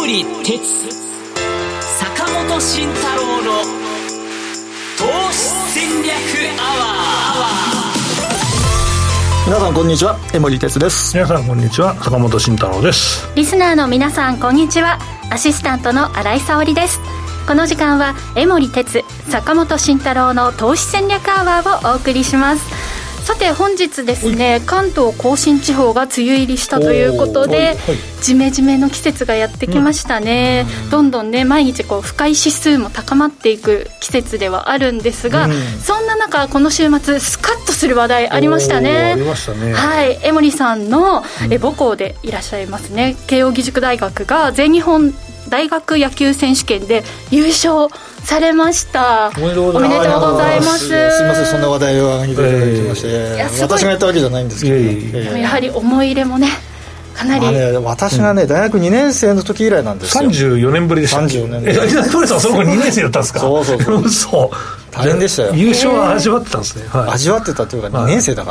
森哲、坂本慎太郎の投資戦略アワー。 皆さんこんにちは、江森哲です。 皆さんこんにちは、坂本慎太郎です。 リスナーの皆さんこんにちは、アシスタントの新井沙織です。この時間は江森哲、坂本慎太郎の投資戦略アワーをお送りします。さて本日ですね、関東甲信地方が梅雨入りしたということで、ジメジメの季節がやってきましたね。どんどんね、毎日こう不快指数も高まっていく季節ではあるんですが、そんな中この週末スカッとする話題ありましたね。 ありましたね。 はい、江森さんの母校でいらっしゃいますね、慶應義塾大学が全日本大学野球選手権で優勝されました。 おめでとうございます。すいません、そんな話題を挙げていただきまして、私がやったわけじゃないんですけど、 やはり思い入れもねかなり、 私がね、大学2年生の時以来なんですよ。 34年ぶりでしたっけ。 34年森さんその後2年生だったんですか。 そう嘘。 大変でしたよ。 優勝は味わってたんですね。 味わってたというか2年生だから、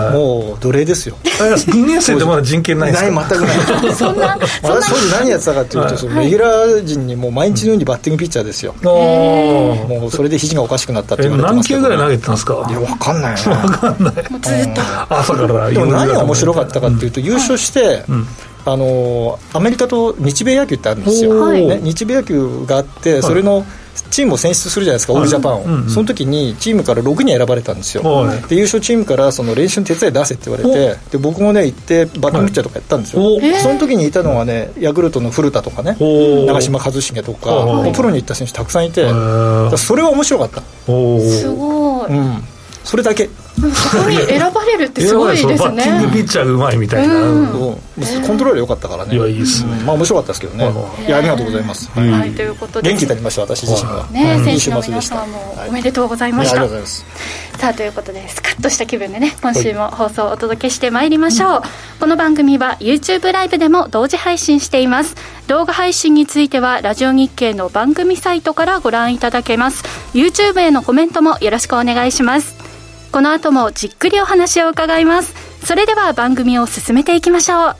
もう奴隷ですよ。 2年生ってまだ人権ないですか。 ない、全くないそんな当時何やってたかというと、レギュラー陣にもう毎日のようにバッティングピッチャーですよ。もうそれで肘がおかしくなったって言われてますけど。 何球ぐらい投げてたんですか。 いや、分かんないな。 分かんない。 もうずっと朝からでも何が面白かったかっていうと、優勝してアメリカと日米野球ってあるんですよ、ね、日米野球があって、それのチームを選出するじゃないですか、オールジャパンを、その時にチームから6人選ばれたんですよ。で優勝チームからその練習の手伝い出せって言われて、で僕もね行ってバッティングピッチャーとかやったんですよ。その時にいたのはね、ヤクルトの古田とかね、長嶋一茂とか、プロに行った選手たくさんいて、それは面白かった。 すごい、 それだけ。 そこに選ばれるってすごいですね。 バッティングピッチャーがうまいみたいな、 コントロール良かったからね。 いや、いいですね。 面白かったですけどね。いや、ありがとうございます。 ということで元気になりました、私自身は。 選手の皆さんもおめでとうございました。 ありがとうございます。 さあ、ということでスカッとした気分でね、今週も放送をお届けしてまいりましょう。この番組は YouTube ライブでも同時配信しています。動画配信についてはラジオ日経の番組サイトからご覧いただけます。 YouTube へのコメントもよろしくお願いします。この後もじっくりお話を伺います。それでは番組を進めていきましょう。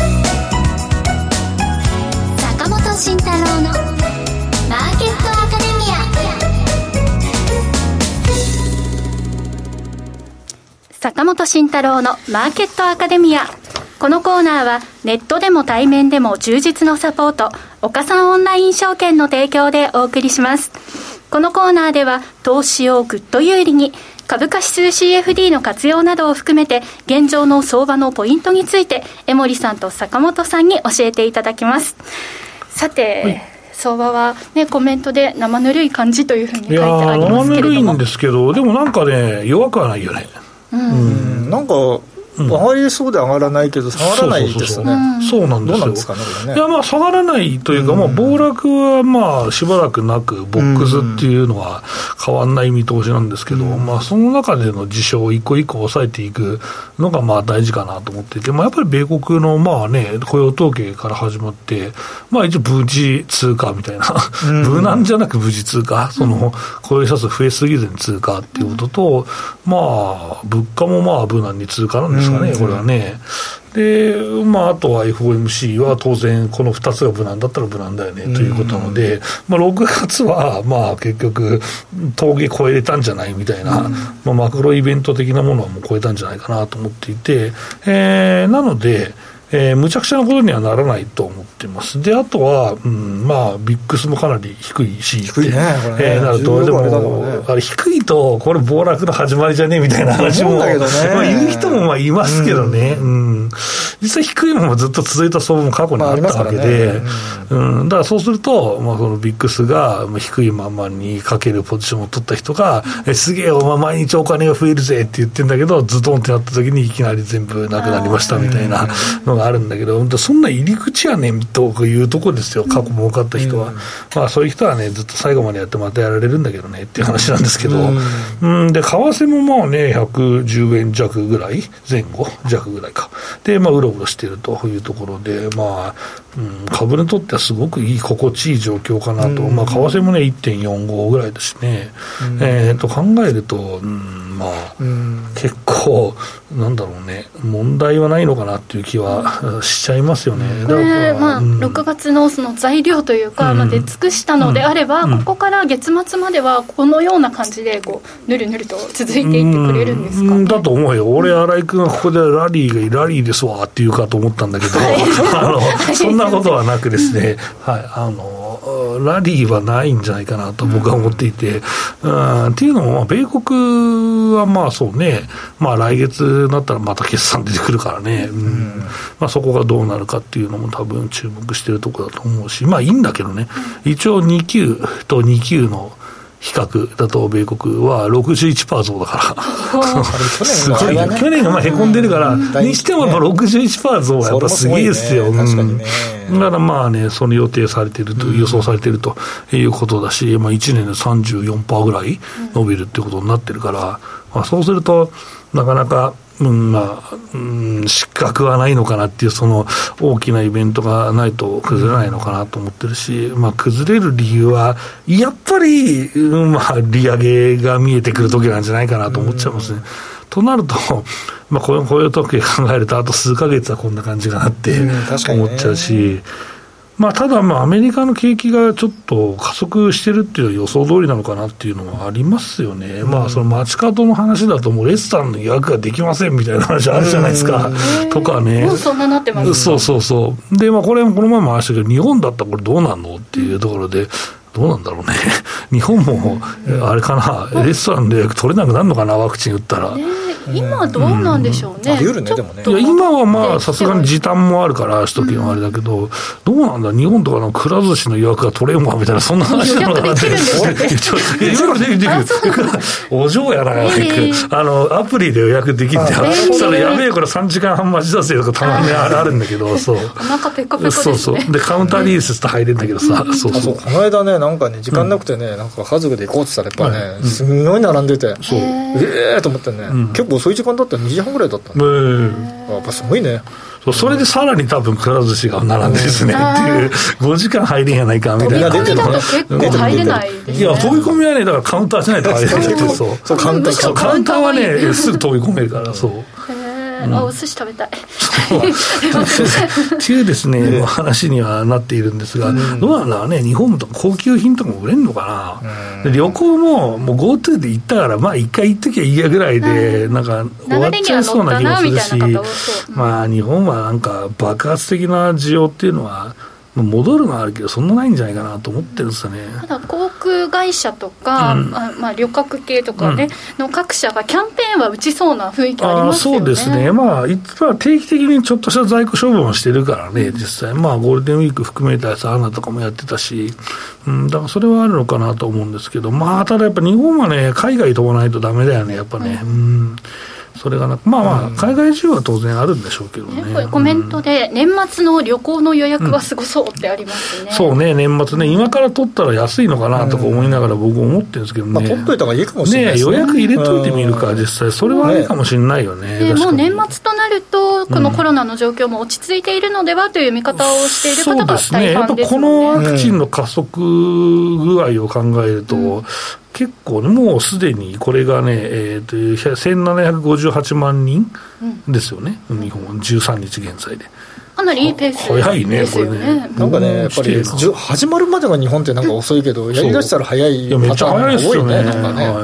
坂本慎太郎のマーケットアカデミア。 坂本慎太郎のマーケットアカデミア。このコーナーはネットでも対面でも充実のサポート、岡三オンライン証券の提供でお送りします。このコーナーでは投資をぐっと有利に、株価指数 CFD の活用などを含めて現状の相場のポイントについて江森さんと坂本さんに教えていただきます。さて、相場は、ね、コメントで生ぬるい感じというふうに書いてありますけれども、 生ぬるいんですけど、でもなんかね、弱くはないよね。 なんか上がりそうで上がらないけど下がらないですね。 そうなんですよ。 どうなんですかね、これね。 いや、下がらないというか、暴落はしばらくなくボックスっていうのは変わんない見通しなんですけど、その中での事象を一個一個抑えていくのが大事かなと思っていて、やっぱり米国の雇用統計から始まって、一応無事通貨みたいな、無難じゃなく無事通貨、その雇用者数増えすぎずに通貨っていうことと、物価も無難に通貨なんですかね、これはね。で、あとは FOMC は当然この2つが無難だったら無難だよねということなので、6月は結局峠超えれたんじゃないみたいな、マクロイベント的なものはもう超えたんじゃないかなと思っていて、なのでむちゃくちゃなことにはならないと思ってます。で、あとは、ビックスもかなり低いし、 低いね、これね。 なると、でも、低いと、これ暴落の始まりじゃねみたいな話も、言う人もいますけどね。実際低いままずっと続いた相場も過去にあったわけで、だからそうすると、このビックスが低いままにかけるポジションを取った人が、すげえ、毎日お金が増えるぜって言ってんだけど、ズドンってなった時にいきなり全部なくなりましたみたいなのがあるんだけど、そんな入り口やねんというところですよ、過去儲かった人は。そういう人はね、ずっと最後までやってまたやられるんだけどねっていう話なんですけど、で、為替も110円弱ぐらい、前後弱ぐらいか。で、うろうろしているというところで、株にとってはすごくいい、心地いい状況かなと。為替もね、1.45 ぐらいですしね。と考えると、 まあ、結構なんだろうね、問題はないのかなっていう気はしちゃいますよね。 これ、6月のその材料というか、出尽くしたのであれば、ここから月末まではこのような感じでこうぬるぬると続いていってくれるんですかね。 だと思うよ。俺、新井君がここでラリーですわっていうかと思ったんだけど、そんなことはなくですね、ラリーはないんじゃないかなと僕は思っていて、っていうのも、米国はまあそうね、来月になったらまた決算出てくるからね、そこがどうなるかっていうのも多分注目してるところだと思うし、いいんだけどね、一応2級と2級の比較だと米国は 61% 増だからすごいよ。去年がへこんでるからにしてもやっぱ 61% 増はやっぱすげえですよ。確かにね。だからその予定されていると、予想されているということだし、1年で 34% ぐらい伸びるってことになってるから、そうするとなかなか失格はないのかなっていう、その大きなイベントがないと崩れないのかなと思ってるし、崩れる理由はやっぱり、利上げが見えてくる時なんじゃないかなと思っちゃいますね。となると、こういう時考えるとあと数ヶ月はこんな感じかなって思っちゃうし、ただアメリカの景気がちょっと加速してるっていう予想通りなのかなっていうのはありますよね。その街角の話だともうレストランの予約ができませんみたいな話あるじゃないですか、とかね。 もうそんななってますか。 そうで、これこの前も話したけど、日本だったらこれどうなんのっていうところで、どうなんだろうね。日本もあれかな、レストランで予約取れなくなるのかな、ワクチン打ったら。 今どうなんでしょうね。 あり得るね、でもね。 いや、今はさすがに時短もあるから首都圏はあれだけど、どうなんだ、日本とかのくら寿司の予約が取れんわみたいな、そんな話なのかなって。予約できるお嬢やな、アプリで予約できるって、それやべえ、これ3時間半待ちだぜとかたまにあるんだけど、そう。 お腹ペコペコですね。 でカウンターリースして入れるんだけどさ、 この間ね、なんかね、時間なくてね、なんか家族で行こうって言ったらやっぱね、すごい並んでて、と思ってね、結構遅い時間だったら2時半ぐらいだったんで、やっぱすごいね。 それでさらに多分くら寿司が並んでですねっていう、5時間入れんやないかみたいな。 飛び込みだと結構入れないですね。 いや、飛び込みはね、だからカウンターしないと入れないって。そうカウンターはね、すぐ飛び込めるから。そう。 お寿司食べたいっていうですね、話にはなっているんですが、どうなんだろうね、日本とか高級品とかも売れるのかな。旅行ももう GoTo で行ったから一回行っときゃいいやぐらいでなんか終わっちゃいそうな気もするし、日本はなんか爆発的な需要っていうのは戻るのはあるけどそんなないんじゃないかなと思ってるんですよね。 ただ航空会社とか、旅客系とかね、の各社がキャンペーンは打ちそうな雰囲気ありますよね。 そうですね。定期的にちょっとした在庫処分をしてるからね、実際ゴールデンウィーク含めたやつアナとかもやってたし、だからそれはあるのかなと思うんですけど、ただやっぱ日本はね、海外飛ばないとダメだよね、やっぱね。それが海外需要は当然あるんでしょうけどね。 これコメントで、年末の旅行の予約はすごそうってありますね。 そうね、年末ね、今から取ったら安いのかなとか思いながら僕思ってるんですけどね。 取っといた方がいいかもしれないですね。 予約入れといてみるか、実際それはありかもしれないよね。 もう年末となるとこのコロナの状況も落ち着いているのではという見方をしている方が大半ですよね。 やっぱこのワクチンの加速具合を考えると、結構ね、もうすでにこれがね、1758万人ですよね、日本13日現在で。 かなりいいペースですよね。 早いね、これね。 なんかね、やっぱり始まるまでが日本ってなんか遅いけど、やりだしたら早いパターンが多いね、なんかね。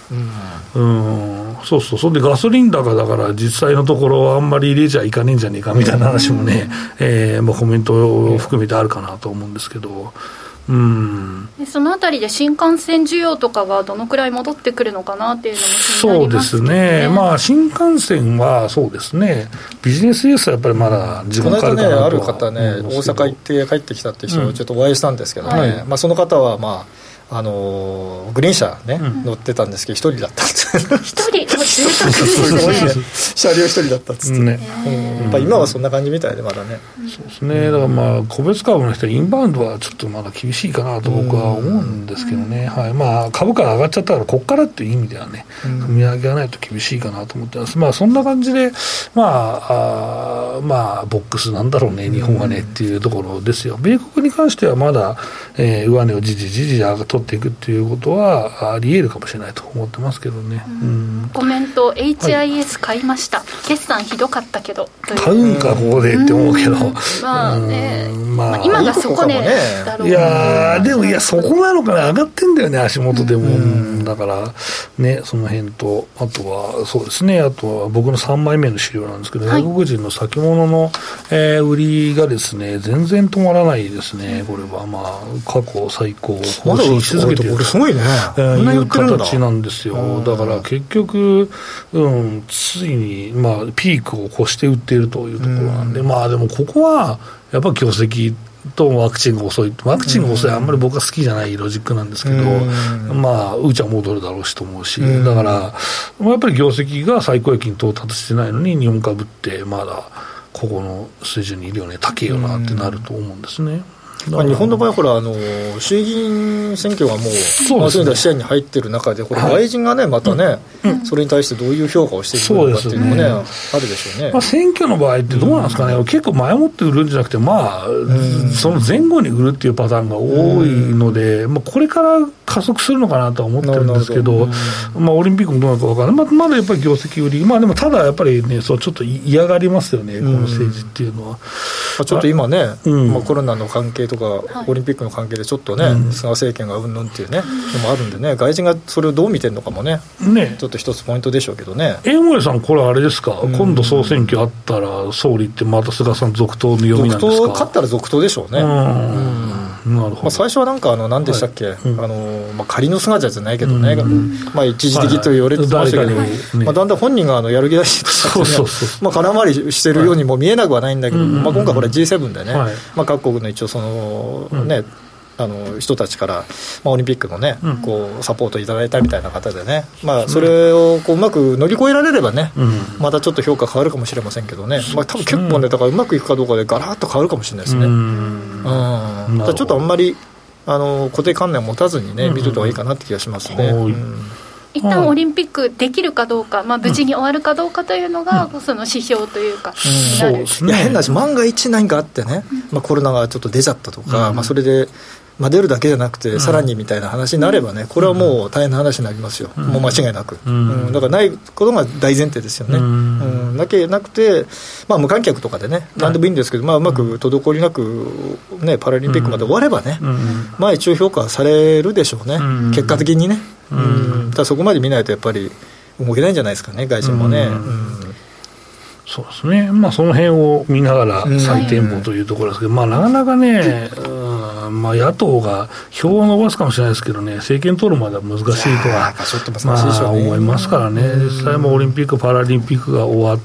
そうそれでガソリン高だから実際のところあんまり入れちゃいかねえんじゃねえかみたいな話もね、コメントを含めてあるかなと思うんですけど、 そのあたりで新幹線需要とかはどのくらい戻ってくるのかなっていうのも気になりますね。 そうですね。新幹線はそうですね。ビジネスユースはやっぱりまだ時間かかるかなとは。 この間ね、ある方ね、大阪行って帰ってきたって人をちょっとお会いしたんですけどね、その方はグリーン車ね、乗ってたんですけど一人だったんです一人すごいね、車両一人だったっつってね、やっぱ今はそんな感じみたいでまだね。 そうですね。だから個別株の人インバウンドはちょっとまだ厳しいかなと僕は思うんですけどね。株価が上がっちゃったからここからっていう意味ではね、踏み上げがないと厳しいかなと思ってます。そんな感じでボックスなんだろうね、日本はねっていうところですよ。米国に関してはまだ、上値をじりじり取取っていくっていうことはあり得るかもしれないと思ってますけどね。 コメント HIS 買いました、決算ひどかったけど買うんかここでって思うけど、 まあね、今がそこでだろう。 いやでもそこなのかな、上がってんだよね足元でも、だからねその辺と、あとはそうですね、あとは僕の3枚目の資料なんですけど、外国人の先物の、売りがですね全然止まらないですね。これは過去最高を更新し続けている、 これすごいね、 いう形なんですよ。だから結局、ついに、ピークを越して売っているというところなんで、でもここはやっぱり業績とワクチンが遅い、ワクチンが遅い、あんまり僕は好きじゃないロジックなんですけど、うちは戻るだろうしと思うし、だからやっぱり業績が最高益に到達してないのに、日本株ってまだここの水準にいるよね、高いよなってなると思うんですね。 日本の場合はほら衆議院選挙がもうそういう意味では視野に入っている中で、これ外人がねまたね、それに対してどういう評価をしていくのかっていうのもね、あるでしょうね。 選挙の場合ってどうなんですかね、結構前もって売るんじゃなくて、その前後に売るっていうパターンが多いので、これから加速するのかなとは思ってるんですけど、オリンピックもどうなるか分からない、まだやっぱり業績売り、でもただやっぱりね、ちょっと嫌がりますよね、この政治っていうのは。 ちょっと今ね、コロナの関係とかオリンピックの関係でちょっとね、菅政権がうんぬんっていうねのもあるんでね、外人がそれをどう見てるのかもね、ちょっと一つポイントでしょうけどね。 江森さん、これあれですか、今度総選挙あったら総理ってまた菅さん続投の読みなんですか。 続投勝ったら続投でしょうね。 なるほど。 最初はなんか何でしたっけ、仮の姿じゃないけどね、一時的と言われてましたけど、だんだん本人がやる気出して空回りしてるようにも見えなくはないんだけど、今回これ G7 でね、各国の一応そのね、人たちから、オリンピックのね、こうサポートいただいたみたいな方でね、それをこううまく乗り越えられればね、またちょっと評価変わるかもしれませんけどね、多分結構ね、だからうまくいくかどうかでガラッと変わるかもしれないですね。だからちょっとあんまり固定観念を持たずにね、見ておいた方がいいかなって気がしますね。 一旦オリンピックできるかどうか、無事に終わるかどうかというのが、その指標というか、になる。 いや変な話、万が一何かあってね、コロナがちょっと出ちゃったとか、それで出るだけじゃなくてさらにみたいな話になればね、これはもう大変な話になりますよ、もう間違いなく、だからないことが大前提ですよね。だけなくて、無観客とかでね、何でもいいんですけど、うまく滞りなく、ね、パラリンピックまで終わればね、一応評価されるでしょうね、結果的にね。ただそこまで見ないとやっぱり動けないんじゃないですかね、外人もね。 そうですね、その辺を見ながら再展望というところですけど、なかなかね、野党が票を伸ばすかもしれないですけどね、政権取るまでは難しいとは思いますからね。実際もオリンピック・パラリンピックが終わって、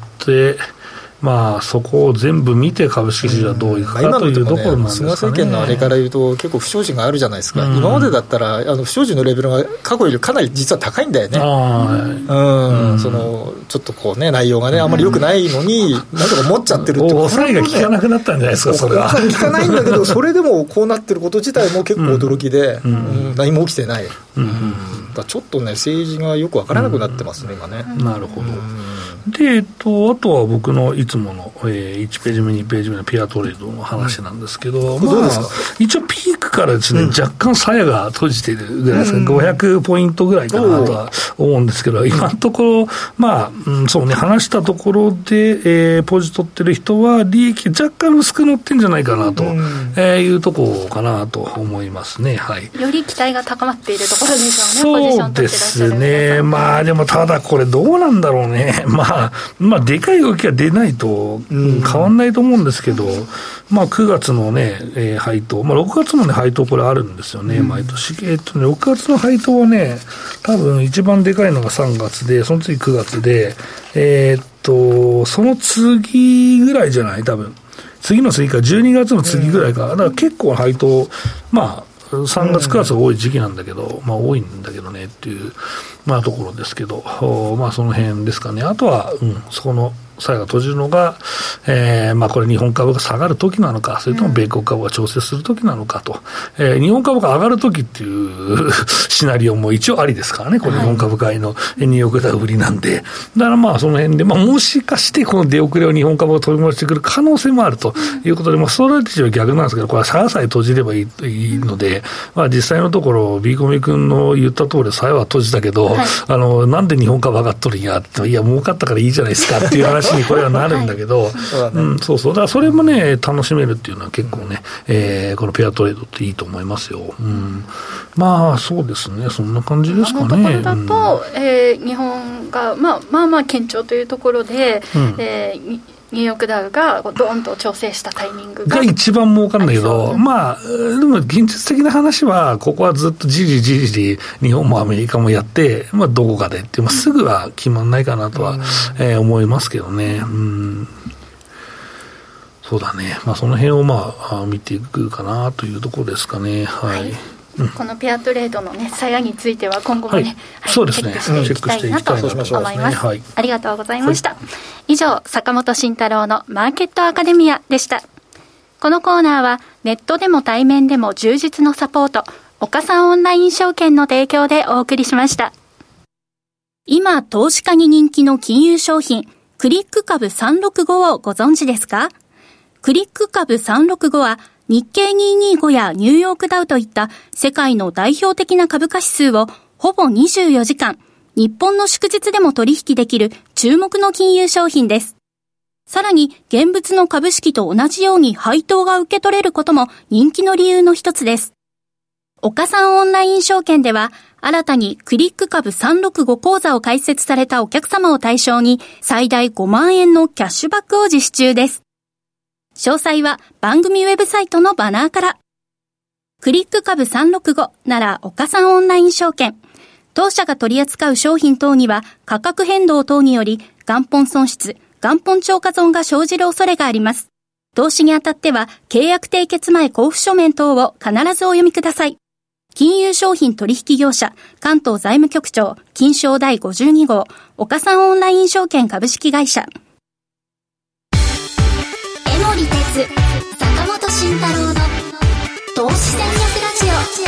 そこを全部見て株式市場はどういくかというところなんですかね。菅政権のあれから言うと結構不祥事があるじゃないですか。今までだったら不祥事のレベルが過去よりかなり実は高いんだよね。そのちょっとこうね、内容がねあんまり良くないのになんとか持っちゃってるって、 抑えが効かなくなったんじゃないですか。それは効かないんだけど、それでもこうなってること自体も結構驚きで、何も起きてない。だちょっとね政治がよく分からなくなってますね、今ね。 なるほど。であとは僕のいつもの、1ページ目2ページ目のペアトレードの話なんですけど、一応ピークからですね、若干鞘が閉じているぐらいですか、500ポイントぐらいかなとは思うんですけど、今のところそうね、話したところで、ポジ取ってる人は利益若干薄く乗ってんじゃないかなと、いうところかなと思いますね。 より期待が高まっているところでしょうね。 そうですね。でもただこれどうなんだろうね。でかい動きが出ないと変わんないと思うんですけど、9月のね、配当、6月もね、配当これあるんですよね、毎年。6月の配当はね、多分一番でかいのが3月で、その次9月で、その次ぐらいじゃない、多分。次の次か、12月の次ぐらいか。だから結構配当、3月9月が多い時期なんだけど、多いんだけどねっていう、ところですけど、その辺ですかね。あとは、そこの債が閉じるのが、これ日本株が下がるときなのか、それとも米国株が調整するときなのかと、日本株が上がるときっていうシナリオも一応ありですからね、この日本株買いのニューヨークダウ売りなんで、だからその辺で、もしかしてこの出遅れを日本株が取り戻してくる可能性もあるということで、ストラテジーは逆なんですけど、これは債さえ閉じればいいので、実際のところ、ビーコミ君の言った通り、債は閉じたけど、なんで日本株上がっとるんやって、いや、儲かったからいいじゃないですかっていう話にこれはなるんだけど、そうそう、だからそれもね、楽しめるっていうのは結構ね、このペアトレードっていいと思いますよ。そうですね、そんな感じですかね。 このところだと、日本が、堅調というところで、ニューヨークダウがドーンと調整したタイミングが一番儲かるんだけど、でも現実的な話は、ここはずっとじりじり日本もアメリカもやって、どこかでっていう、すぐは決まんないかなとは、思いますけどね。そうだね、その辺を見ていくかなというところですかね。 このペアトレードのね、鞘については今後もね、 そうですね、 チェックしていきたいなと思います。ありがとうございました。以上、坂本慎太郎のマーケットアカデミアでした。このコーナーはネットでも対面でも充実のサポート、岡三オンライン証券の提供でお送りしました。今、投資家に人気の金融商品、クリック株365をご存知ですか？クリック株365は日経225やニューヨークダウといった世界の代表的な株価指数をほぼ24時間、日本の祝日でも取引できる注目の金融商品です。さらに現物の株式と同じように配当が受け取れることも人気の理由の一つです。岡三オンライン証券では新たにクリック株365講座を開設されたお客様を対象に最大5万円のキャッシュバックを実施中です。詳細は番組ウェブサイトのバナーから。クリック株365なら岡三オンライン証券。当社が取り扱う商品等には価格変動等により元本損失、元本超過損が生じる恐れがあります。投資にあたっては契約締結前交付書面等を必ずお読みください。金融商品取引業者関東財務局長金商第52号岡三オンライン証券株式会社。 江守哲、坂本慎太郎の投資戦略ラジ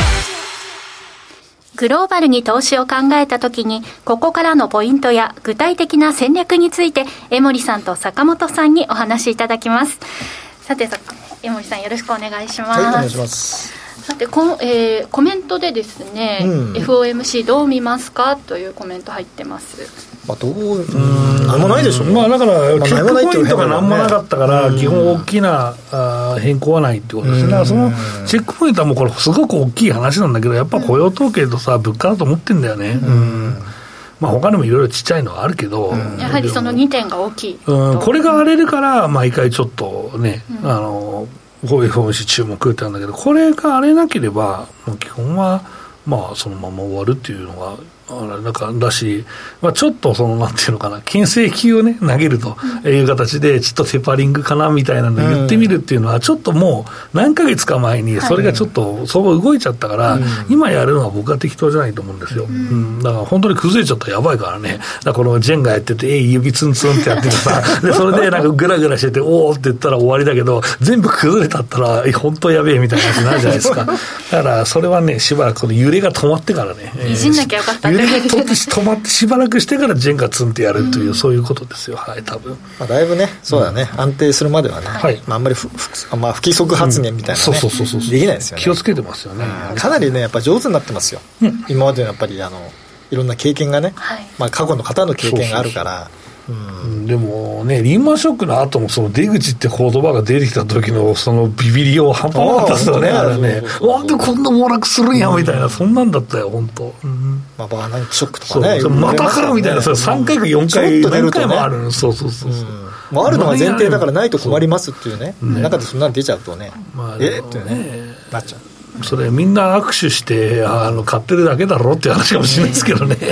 オ。 グローバルに投資を考えたときに、ここからのポイントや具体的な戦略について、江守さんと坂本さんにお話しいただきます。さて、江守さんよろしくお願いします。 はい、お願いします。 さてコメントでですね、FOMC どう見ますかというコメント入ってます。 何もないでしょう。 だからチェックポイントが何もなかったから、基本大きな変更はないってことですね。だからそのチェックポイントはもうこれすごく大きい話なんだけど、やっぱ雇用統計とさ物価だと思ってんだよね。他にもいろいろちっちゃいのはあるけど、 やはりその2点が大きい。 これが荒れるから毎回ちょっとね、こういう方針注目ってあるんだけど、これが荒れなければもう基本はそのまま終わるっていうのがなんかだし、ちょっとなんていうのかな、牽制球をね投げるという形でちょっとテパリングかなみたいなのを言ってみるっていうのは、ちょっともう何ヶ月か前にそれがちょっとそう動いちゃったから、今やるのは僕は適当じゃないと思うんですよ。だから本当に崩れちゃったらやばいからね。だからこのジェンがやってて指ツンツンってやっててさでそれでなんかグラグラしてておーって言ったら終わりだけど、全部崩れたったら本当やべえみたいな話になるじゃないですか。だからそれはね、しばらくこの揺れが止まってからね、 いじんなきゃよかった揺れが止まってしばらくしてからジェンがツンってやるという、そういうことですよ。はい、多分だいぶね、そうだね、安定するまではね、あんまり不規則発言みたいなね、できないですよね。 気をつけてますよね。 かなりねやっぱ上手になってますよ。今までのやっぱりいろんな経験がね、過去の方の経験があるから。 でもね、リーマンショックの後もその出口って言葉が出てきた時のそのビビりを半端なかったですよね。あれね、なんでこんな暴落するんやみたいな、そんなんだったよ本当。 バーナンキショックとかね、 またかみたいな、3回か4回何回もある。そうもうあるのが前提だからないと困りますっていうね、中でそんなの出ちゃうとね、ってねなっちゃう。 それみんな握手して買ってるだけだろっていう話かもしれないですけどね。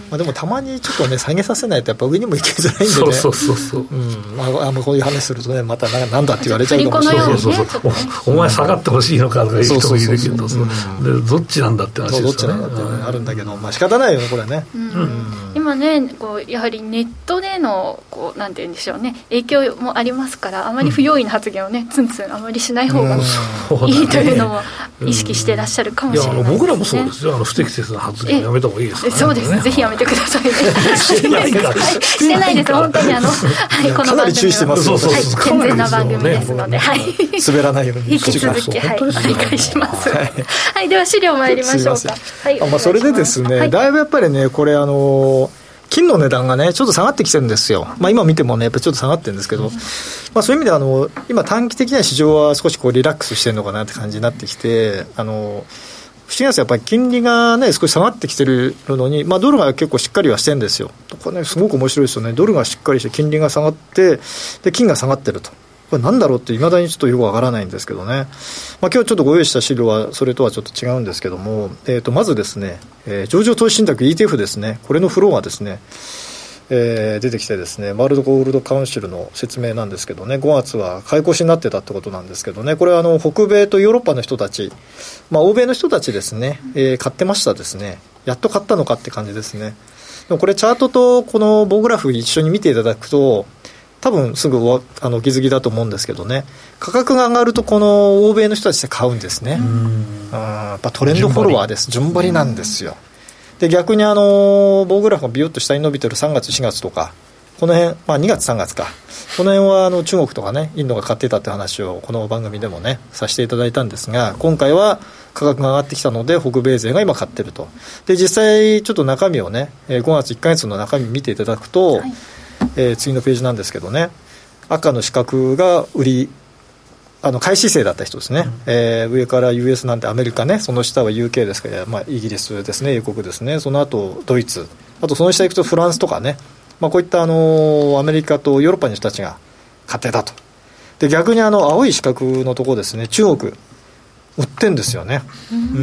でもたまにちょっとね下げさせないとやっぱ上にも行きづらいんでね。 そう、 こういう話するとねまたなんだって言われちゃうかもしれない。 お前下がってほしいのかとか言う人もいるけど、どっちなんだって話ですよね。 どっちなんだってあるんだけど、仕方ないよねこれはね。 今ねやはりネットでのなんて言うんでしょうね、影響もありますから、あまり不用意な発言をねツンツンあまりしない方がいいというのも意識してらっしゃるかもしれないですね。 僕らもそうですよ。不適切な発言をやめた方がいいですからね。 そうです、ぜひやめてくださいね。してないです本当にこのかなり注意してますよ。 健全な番組ですので、 滑らないように引き続き理解します。では資料参りましょうか。 それでですね、だいぶやっぱりねこれ金の値段がねちょっと下がってきてるんですよ。今見てもねやっぱりちょっと下がってるんですけど、そういう意味で今短期的な市場は少しリラックスしてるのかなって感じになってきて、不思議なんですよ。やっぱり金利がね少し下がってきてるのに、ドルが結構しっかりはしてるんですよ。これねすごく面白いですよね。ドルがしっかりして金利が下がってで金が下がってると、これなんだろうって未だにちょっとよくわからないんですけどね。今日ちょっとご用意した資料はそれとはちょっと違うんですけども、まずですね、上場投資信託 ETF ですね、これのフローがですね、出てきてですね、ワールドゴールドカウンシルの説明なんですけどね、5月は買い越しになってたってことなんですけどね、これは北米とヨーロッパの人たち、欧米の人たちですね、買ってましたですね。やっと買ったのかって感じですね。でもこれチャートとこの棒グラフ一緒に見ていただくと多分すぐお気づきだと思うんですけどね、価格が上がるとこの欧米の人たちで買うんですね。やっぱトレンドフォロワーです。順張りなんですよ。で逆に棒グラフがビヨッと下に伸びてる3月4月とかこの辺、2月3月かこの辺は中国とかねインドが買ってたって話をこの番組でもねさせていただいたんですが、今回は価格が上がってきたので北米勢が今買ってると。で実際ちょっと中身をね5月1ヶ月の中身見ていただくと、次のページなんですけどね、赤の四角が売り買い姿勢だった人ですね、上から US なんてアメリカね、その下は UK ですから、イギリスですね、英国ですね、その後ドイツ、あとその下行くとフランスとかね、こういったアメリカとヨーロッパの人たちが買ってたと。で逆に青い四角のところですね、中国売ってんですよね。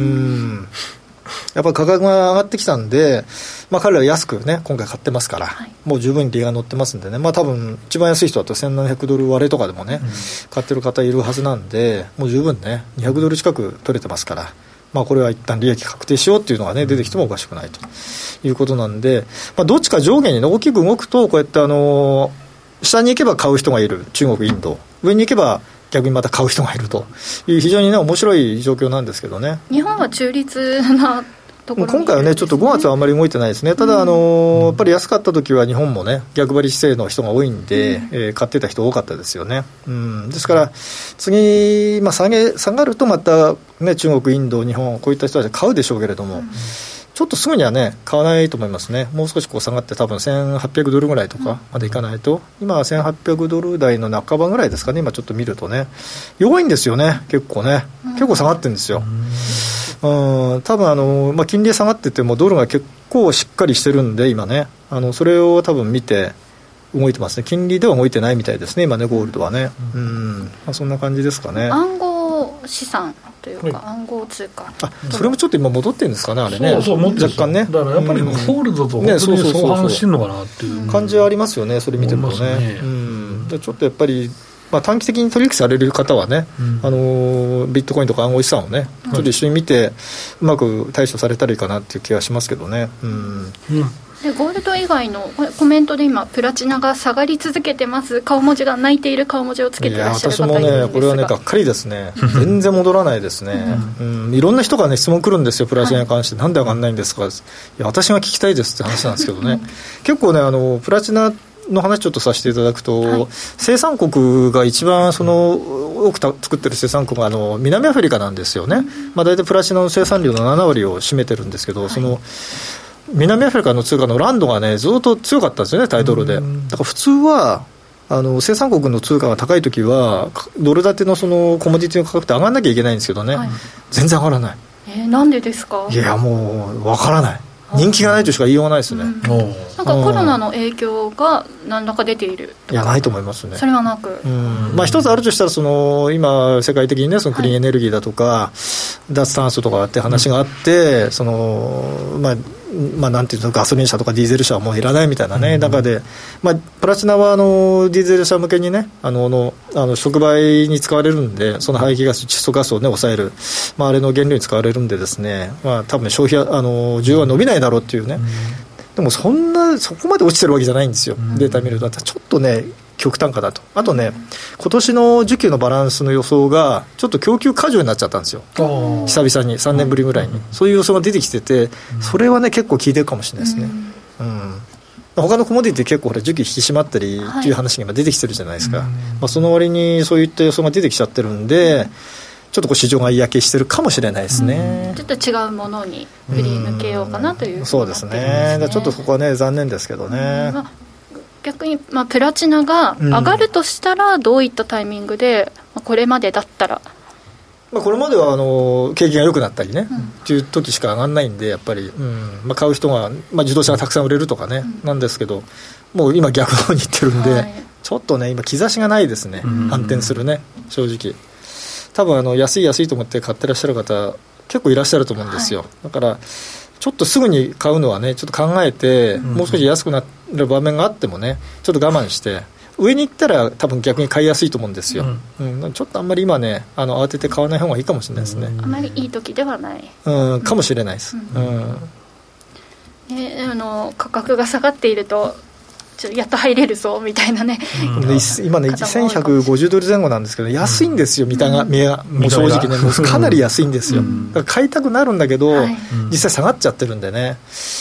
やっぱり価格が上がってきたんで、彼らは安くね今回買ってますから、もう十分に利が乗ってますんでね、多分一番安い人だと1700ドル割れとかでもね、買ってる方いるはずなんで、もう十分ね200ドル近く取れてますから、これは一旦利益確定しようっていうのがね出てきてもおかしくないということなんで、どっちか上下に、ね、大きく動くとこうやって下に行けば買う人がいる中国インド、上に行けば逆にまた買う人がいるという非常にね面白い状況なんですけどね。 日本は中立なところ、 今回はねちょっと5月はあんまり動いてないですね。ただやっぱり安かった時は日本もね逆張り姿勢の人が多いんで、買ってた人多かったですよね。ですから次、下がるとまたね中国インド日本こういった人たち買うでしょうけれども、ちょっとすぐにはね買わないと思いますね。もう少し下がって多分1800ドルぐらいとかまでいかないと、今は1800ドル台の半ばぐらいですかね。今ちょっと見るとね弱いんですよね。結構下がってるんですよ。多分金利下がっててもドルが結構しっかりしてるんで今ねそれを多分見て動いてますね。金利では動いてないみたいですね今ねゴールドはね。そんな感じですかね。 暗号資産というか、暗号通貨、 それもちょっと今戻ってるんですかねあれね。 そう若干ね。 だからやっぱりゴールドと本当に相反してるのかなっていう感じはありますよね。それ見てるとね。でちょっとやっぱり短期的に取引される方はね、ビットコインとか暗号資産をね、ちょっと一緒に見てうまく対処されたらいいかなっていう気がしますけどね。 でゴールド以外のコメントで今プラチナが下がり続けてます。顔文字が泣いている顔文字をつけていらっしゃる方いるんですが、 私もねこれはねがっかりですね。全然戻らないですね。いろんな人がね質問来るんですよプラチナに関して、なんで上がんないんですか。いや私が聞きたいですって話なんですけどね結構ねプラチナの話ちょっとさせていただくと、生産国が一番多く作ってる生産国が南アフリカなんですよね。大体プラチナの生産量の7割を占めてるんですけど、その南アフリカの通貨のランドがねずっと強かったんですよね対ドルで。だから普通は生産国の通貨が高いときはドル建てのそのコモディティの価格って上がらなきゃいけないんですけどね、全然上がらない。 なんでですか。 いやもう分からない。人気がないとしか言いようがないですね。 なんかコロナの影響が何らか出ているとか。 いやないと思いますね。 それはなく、 一つあるとしたら今世界的にねそのクリーンエネルギーだとか、脱炭素とかって話があって、 なんていうの、ガソリン車とかディーゼル車はもういらないみたいなね、中で、プラチナはディーゼル車向けにね、触媒に使われるんで、その排気ガス、窒素ガスを、ね、抑える、あれの原料に使われるんでですね、多分消費需要は伸びないだろうっていうね、でもそこまで落ちてるわけじゃないんですよ、データ見ると。ちょっとね極端かだと。あとね、今年の需給のバランスの予想がちょっと供給過剰になっちゃったんですよ、久々に3年ぶりぐらいに、そういう予想が出てきてて、それはね結構効いてるかもしれないですね。他のコモディティ結構需給引き締まったりっていう話が今出てきてるじゃないですか、その割にそういった予想が出てきちゃってるんで、ちょっと市場が嫌気してるかもしれないですね、 ちょっと違うものに振り抜けようかなという、 そうですね。ちょっとそこはね残念ですけどね。 逆に、プラチナが上がるとしたらどういったタイミングで、これまでだったら、 これまでは景気が良くなったりね、っていう時しか上がらないんで、やっぱり、買う人が、自動車がたくさん売れるとかね、なんですけど、もう今逆の方に行ってるんで、ちょっとね今兆しがないですね、反転するね、正直。多分安いと思って買ってらっしゃる方結構いらっしゃると思うんですよ、だからちょっとすぐに買うのはねちょっと考えて、もう少し安くなる場面があってもねちょっと我慢して上に行ったら多分逆に買いやすいと思うんですよ、ちょっとあんまり今ね慌てて買わない方がいいかもしれないですね、 あまりいい時ではない、 かもしれないです、 価格が下がっているとやっと入れるぞみたいなね、 今ね1150ドル前後なんですけど安いんですよ、見がもう正直ねもうかなり安いんですよ、だから買いたくなるんだけど、実際下がっちゃってるんでね、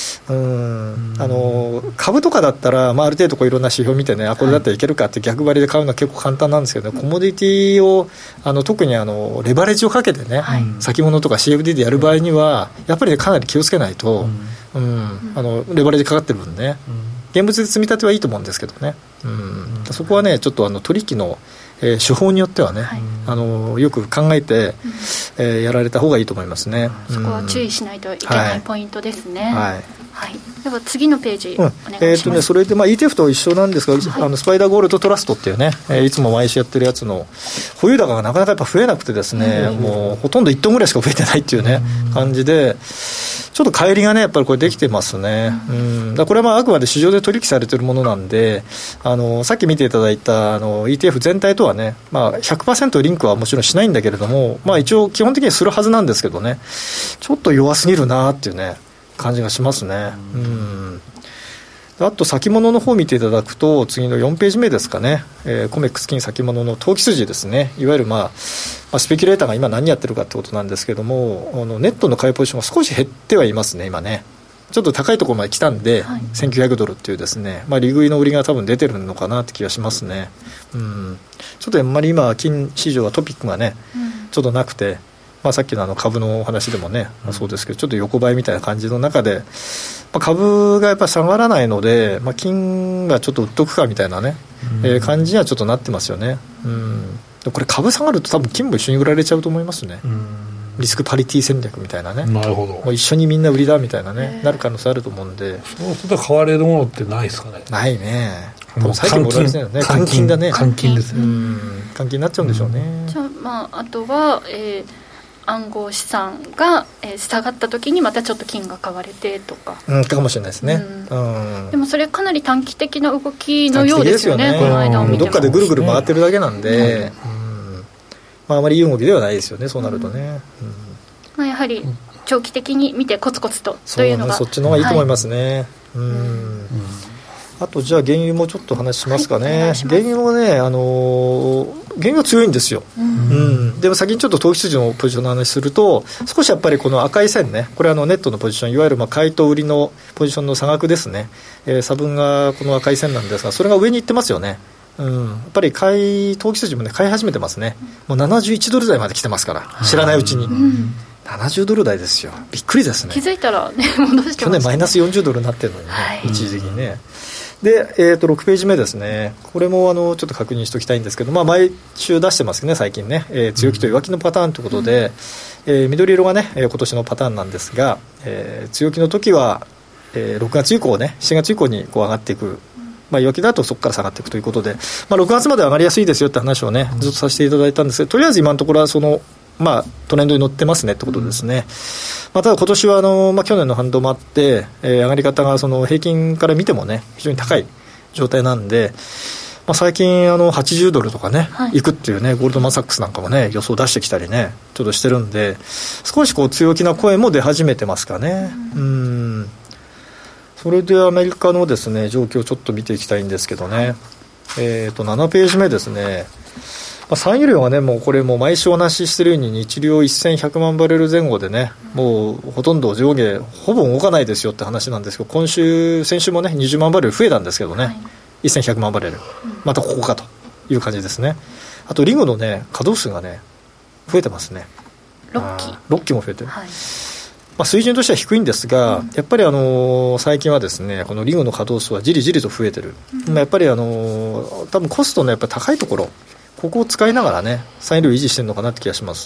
株とかだったら、ある程度いろんな指標を見てね、これだったらいけるかって逆張りで買うのは結構簡単なんですけど、コモディティを特にレバレッジをかけてね、先物とか CFD でやる場合にはやっぱり、ね、かなり気をつけないと、レバレッジかかってる分ね、現物で積み立てはいいと思うんですけどね、そこはねちょっと取引の、手法によってはね、よく考えて、やられた方がいいと思いますね。 そこは注意しないといけないポイントですね。では次のページお願いします。 それで、ETF と一緒なんですが、スパイダーゴールドトラストっていうね、いつも毎週やってるやつの保有高がなかなかやっぱ増えなくてですね、もうほとんど1トンぐらいしか増えてないっていうね、感じでちょっと乖離がねやっぱりこれできてますね、だこれはあくまで市場で取引されているものなんで、さっき見ていただいたETF 全体とはね、100% リンクはもちろんしないんだけれども、一応基本的にするはずなんですけどね、ちょっと弱すぎるなっていうね感じがしますね。あと先物の方を見ていただくと次の4ページ目ですかね、コメックス金先物の投機筋ですね、いわゆる、スペキュレーターが今何やってるかってことなんですけども、ネットの買いポジションが少し減ってはいますね今ね、ちょっと高いところまで来たんで、1900ドルっていうですね、利食いの売りが多分出てるのかなって気がしますね。ちょっとあんまり今金市場はトピックがね、ちょっとなくて、さっきの株のお話でもね、そうですけどちょっと横ばいみたいな感じの中で、株がやっぱり下がらないので、金がちょっと売っとくかみたいなね、感じにはちょっとなってますよね。これ株下がると多分金も一緒に売られちゃうと思いますね。リスクパリティ戦略みたいなね、 なるほど、 もう一緒にみんな売りだみたいなね、なる可能性あると思うんで、 そうすると買われるものってないですかね。 ないね、もう最近も売られてるよね、換金だね、 換金ですね、 換金になっちゃうんでしょうね。 じゃあ、あとは、暗号資産が、下がった時にまたちょっと金が買われてとか、 かもしれないですね、 でもそれかなり短期的な動きのようですよね、この間を見てもどっかでぐるぐる回ってるだけなんで、あまりいい動きではないですよね、そうなるとね、 やはり長期的に見てコツコツというのがそっちの方がいいと思いますね。あとじゃあ原油もちょっと話しますかね。原油もね、原油は強いんですよ、でも先にちょっと投機筋のポジションの話すると、少しやっぱりこの赤い線ね、これネットのポジション、いわゆる買いと売りのポジションの差額ですね、差分がこの赤い線なんですが、それが上に行ってますよね。やっぱり投機筋もね買い始めてますね。もう71ドル台まで来てますから、知らないうちに、70ドル台ですよ、びっくりですね。 気づいたら、ね、戻してましたね。 去年マイナス40ドルになってるのにね、一時的にね。で、6ページ目ですね、これもちょっと確認しておきたいんですけど、毎週出してますね最近ね、強気と弱気のパターンということで、緑色がね今年のパターンなんですが、強気の時は、6月以降ね、7月以降にこう上がっていく、弱気だとそこから下がっていくということで、6月まで上がりやすいですよって話をねずっとさせていただいたんですけど、とりあえず今のところはそのトレンドに乗ってますねってことですね。ただ今年は去年の反動もあって、上がり方がその平均から見てもね非常に高い状態なんで、最近80ドルとかね、いくっていうねゴールドマンサックスなんかもね予想出してきたりねちょっとしてるんで、少しこう強気な声も出始めてますかね。それでアメリカのですね状況をちょっと見ていきたいんですけどね、7ページ目ですね。産油量がねもうこれもう毎週お話ししてるように日量1100万バレル前後でねもうほとんど上下ほぼ動かないですよって話なんですけど、先週もね20万バレル増えたんですけどね、1100万バレルまたここかという感じですね。あとリグのね稼働数がね増えてますね。6機も増えてる、水準としては低いんですが、やっぱり最近はですねこのリグの稼働数はじりじりと増えてる、やっぱり多分コストのやっぱ高いところここを使いながらね産油量維持してるのかなって気がします。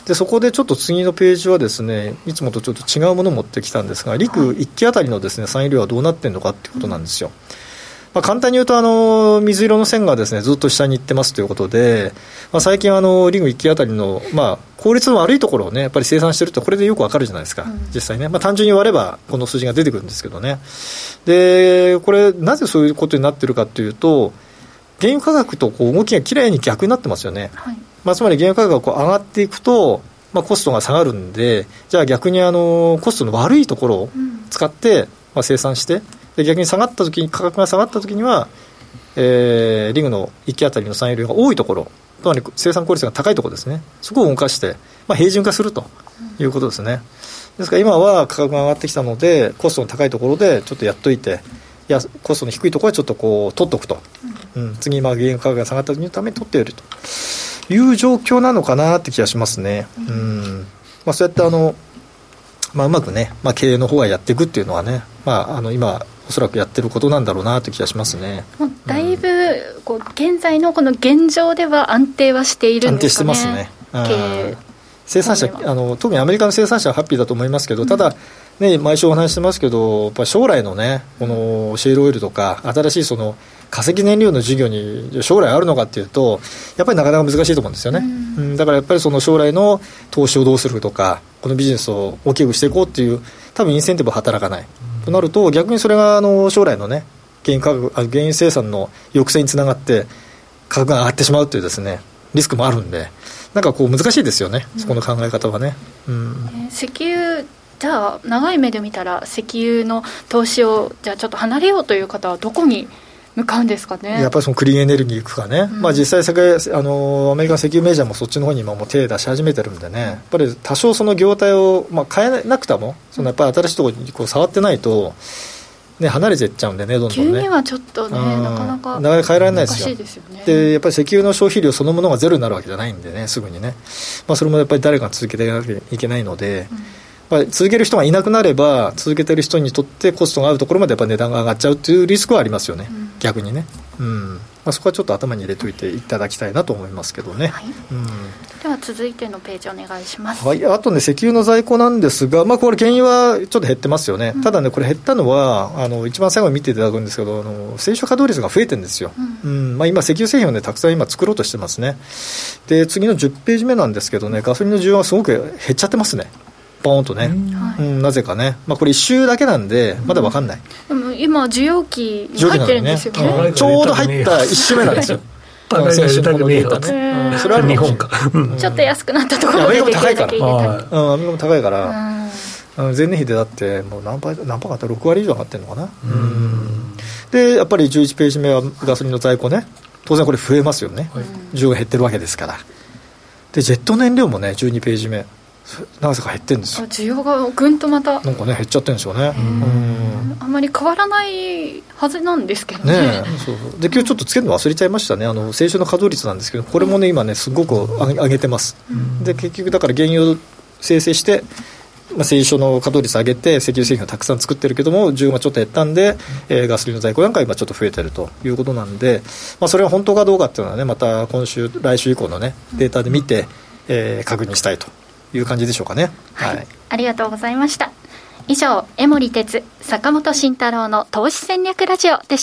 でそこでちょっと次のページはですねいつもとちょっと違うものを持ってきたんですが、リグ1機あたりのですね産油量はどうなってるのかっていうことなんですよ。簡単に言うと水色の線がですねずっと下に行ってますということで、最近リグ1機あたりの、効率の悪いところをねやっぱり生産してるってこれでよくわかるじゃないですか、実際ね、単純に割ればこの数字が出てくるんですけどね。でこれなぜそういうことになってるかというと、原油価格とこう動きがきれいに逆になってますよね、つまり原油価格がこう上がっていくと、コストが下がるんで、じゃあ逆にコストの悪いところを使って、生産してで逆に下がった時に価格が下がった時には、リグの1機あたりの産油量が多いところ、つまり生産効率が高いところですね、そこを動かして、平準化するということですね。ですから今は価格が上がってきたのでコストの高いところでちょっとやっといて、コストの低いところはちょっとこう取っておくと、次原油価格が下がった時のために取っているという状況なのかなって気がしますね。そうやってうまくね、経営の方がやっていくっていうのはね、今おそらくやってることなんだろうなという気がしますね。 だいぶ現在のこの現状では安定はしているんですかね。 安定してますね。生産者特にアメリカの生産者はハッピーだと思いますけど、ただ、毎週お話してますけど、やっぱ将来のねこのシェールオイルとか新しいその化石燃料の事業に将来あるのかっていうと、やっぱりなかなか難しいと思うんですよね。だからやっぱりその将来の投資をどうするとか、このビジネスを大きくしていこうっていう多分インセンティブは働かないとなると、逆にそれが将来のね原油生産の抑制につながって価格が上がってしまうというですねリスクもあるんで、なんかこう難しいですよね、そこの考え方はね。 石油じゃあ長い目で見たら石油の投資をじゃあちょっと離れようという方はどこに向かうんですかね。 やっぱりそのクリーンエネルギー行くかね、実際アメリカの石油メジャーもそっちの方に今もう手出し始めてるんでね、やっぱり多少その業態を、変えなくてもやっぱり新しいところにこう触ってないと、離れていっちゃうんでね、どんどんね急にはちょっとね、なかなか変えられないですよ。 難しいですよね。 でやっぱり石油の消費量そのものがゼロになるわけじゃないんでね、すぐにね、それもやっぱり誰かが続けていかなきゃいけないので、続ける人がいなくなれば続けてる人にとってコストが合うところまでやっぱ値段が上がっちゃうというリスクはありますよね、逆にね。そこはちょっと頭に入れておいていただきたいなと思いますけどね。 では続いてのページお願いします。 あとね石油の在庫なんですが、これ原油はちょっと減ってますよね。ただねこれ減ったのは一番最後に見ていただくんですけど、成長稼働率が増えてるんですよ。今石油製品をねたくさん今作ろうとしてますね。で次の10ページ目なんですけどね、ガソリンの需要がすごく減っちゃってますね、ポーンとね。なぜかね、これ1週だけなんでまだ分かんない。 でも今需要期に入ってるんですよね。 ちょうど入った1週目なんですよ。先週のこのデータね。それは日本かちょっと安くなったところでできるだけ入れた。 アメリカも高いから、前年比でだってもう何パーかあったら6割以上上がってるのかな。でやっぱり11ページ目はガソリンの在庫ね、当然これ増えますよね、需要が減ってるわけですから。でジェット燃料もね12ページ目なぜか減ってるんですよ。 需要がぐんとまたなんかね減っちゃってるんですよね。 あんまり変わらないはずなんですけどね。 そうで今日ちょっとつけるの忘れちゃいましたね。先週の稼働率なんですけど、これもね今ねすごく上げてます。で結局だから原油を生成して先週の稼働率上げて石油製品をたくさん作ってるけども需要がちょっと減ったんで、ガソリンの在庫なんか今ちょっと増えてるということなんで、それは本当かどうかっていうのはねまた来週以降のねデータで見て、確認したいという感じでしょうかね。 ありがとうございました。以上江守哲坂本慎太郎の投資戦略ラジオでした。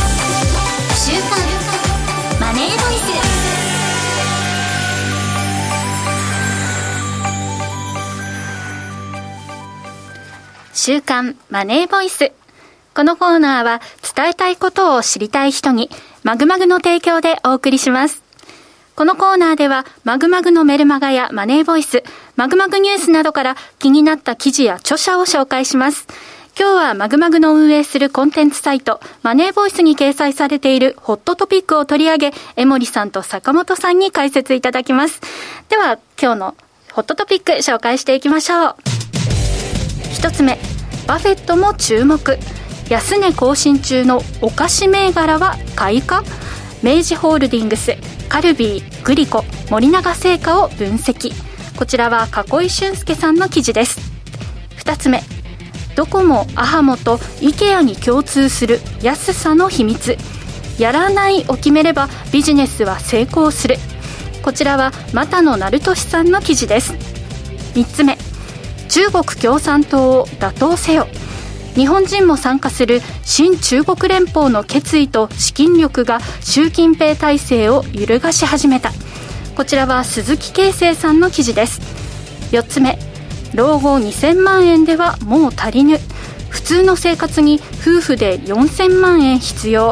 週刊マネーボイス。 週刊マネーボイス。このコーナーは伝えたいことを知りたい人にマグマグの提供でお送りします。このコーナーではマグマグのメルマガやマネーボイス、マグマグニュースなどから気になった記事や著者を紹介します。今日はマグマグの運営するコンテンツサイトマネーボイスに掲載されているホットトピックを取り上げ、江森さんと坂本さんに解説いただきます。では今日のホットトピック紹介していきましょう。一つ目、バフェットも注目、安値更新中のお菓子銘柄は買いか。明治ホールディングス、カルビー、グリコ、森永製菓を分析。こちらは囲井俊介さんの記事です。二つ目、ドコモ、アハモと IKEA に共通する安さの秘密。やらないを決めればビジネスは成功する。こちらは又野成俊さんの記事です。三つ目、中国共産党を打倒せよ。日本人も参加する新中国連邦の決意と資金力が習近平体制を揺るがし始めた。こちらは鈴木啓生さんの記事です。4つ目、老後2000万円ではもう足りぬ。普通の生活に夫婦で4000万円必要。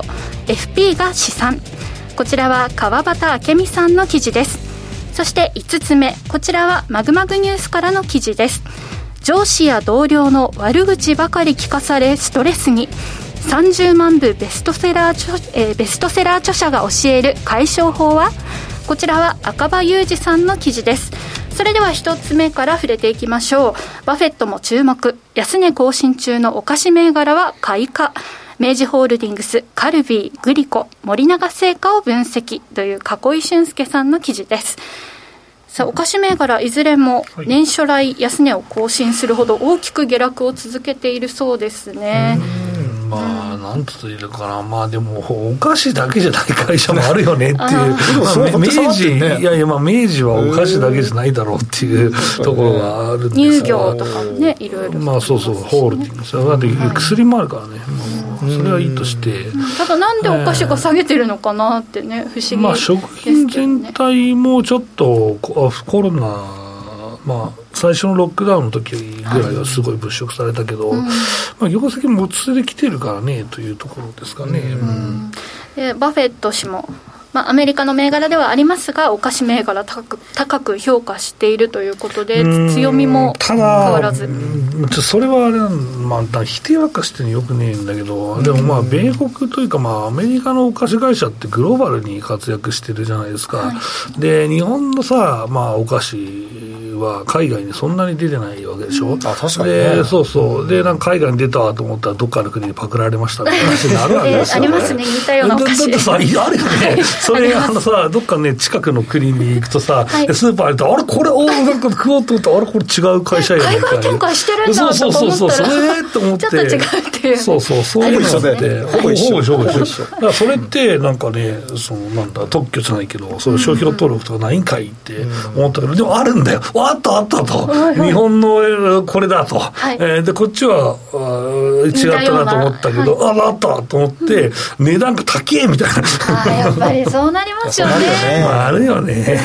FP が試算。こちらは川端明美さんの記事です。そして5つ目、こちらはマグマグニュースからの記事です。上司や同僚の悪口ばかり聞かされストレスに。30万部ベストセラー著者が教える解消法は。こちらは赤羽裕二さんの記事です。それでは一つ目から触れていきましょう。バフェットも注目、安値更新中のお菓子銘柄は買いか。明治ホールディングス、カルビー、グリコ、森永製菓を分析という囲井俊介さんの記事です。さあ、お菓子銘柄いずれも年初来安値を更新するほど大きく下落を続けているそうですね。 まあ、なんと言えるかな、まあでもお菓子だけじゃない会社もあるよねっていう明治、いやいや、まあ明治はお菓子だけじゃないだろうっていうところがあるんです乳業とかもね、いろいろ、 まあそうそう、ホールディングスだって薬もあるからね、それはいいとして、 ただなんでお菓子が下げてるのかなってね、不思議ですけどね。 まあ食品全体もちょっとコロナ、まあ、最初のロックダウンの時ぐらいはすごい物色されたけど、まあ、業績も落ち着いてきてるからねというところですかね。 でバフェット氏も、まあ、アメリカの銘柄ではありますがお菓子銘柄高く評価しているということで強みも変わらず。 それはあれ、まあ、否定ばっかしてよくねえんだけど、でもまあ米国というか、まあ、アメリカのお菓子会社ってグローバルに活躍してるじゃないですか、はい、で日本のさ、まあ、お菓子は海外にそんなに出てないわけでしょ、 あ、確かにね。 でそうそう、でなんか海外に出たと思ったらどっかの国にパクられましたみたいな話になるわけですよ、 ありますね、似たようなお菓子だってさ、あるよねそれさ、どっかね近くの国に行くとさ、はい、スーパーに行ってあれこれなんか食おうと思ってあれこれ違う会社や海外展開してるんだと思ったらそうそれと思ってちょっと違うっていう、 そういうのってほぼ一緒だからそれってなんかね、そのなんだ特許じゃないけど、その商標登録とかないんかいって思ったけど、でもあるんだよ、あったと、日本のこれだと、はい、でこっちは違ったなと思ったけど、はい、あったと思って値段が高えみたいな、 やっぱりそうなりますよねあるよね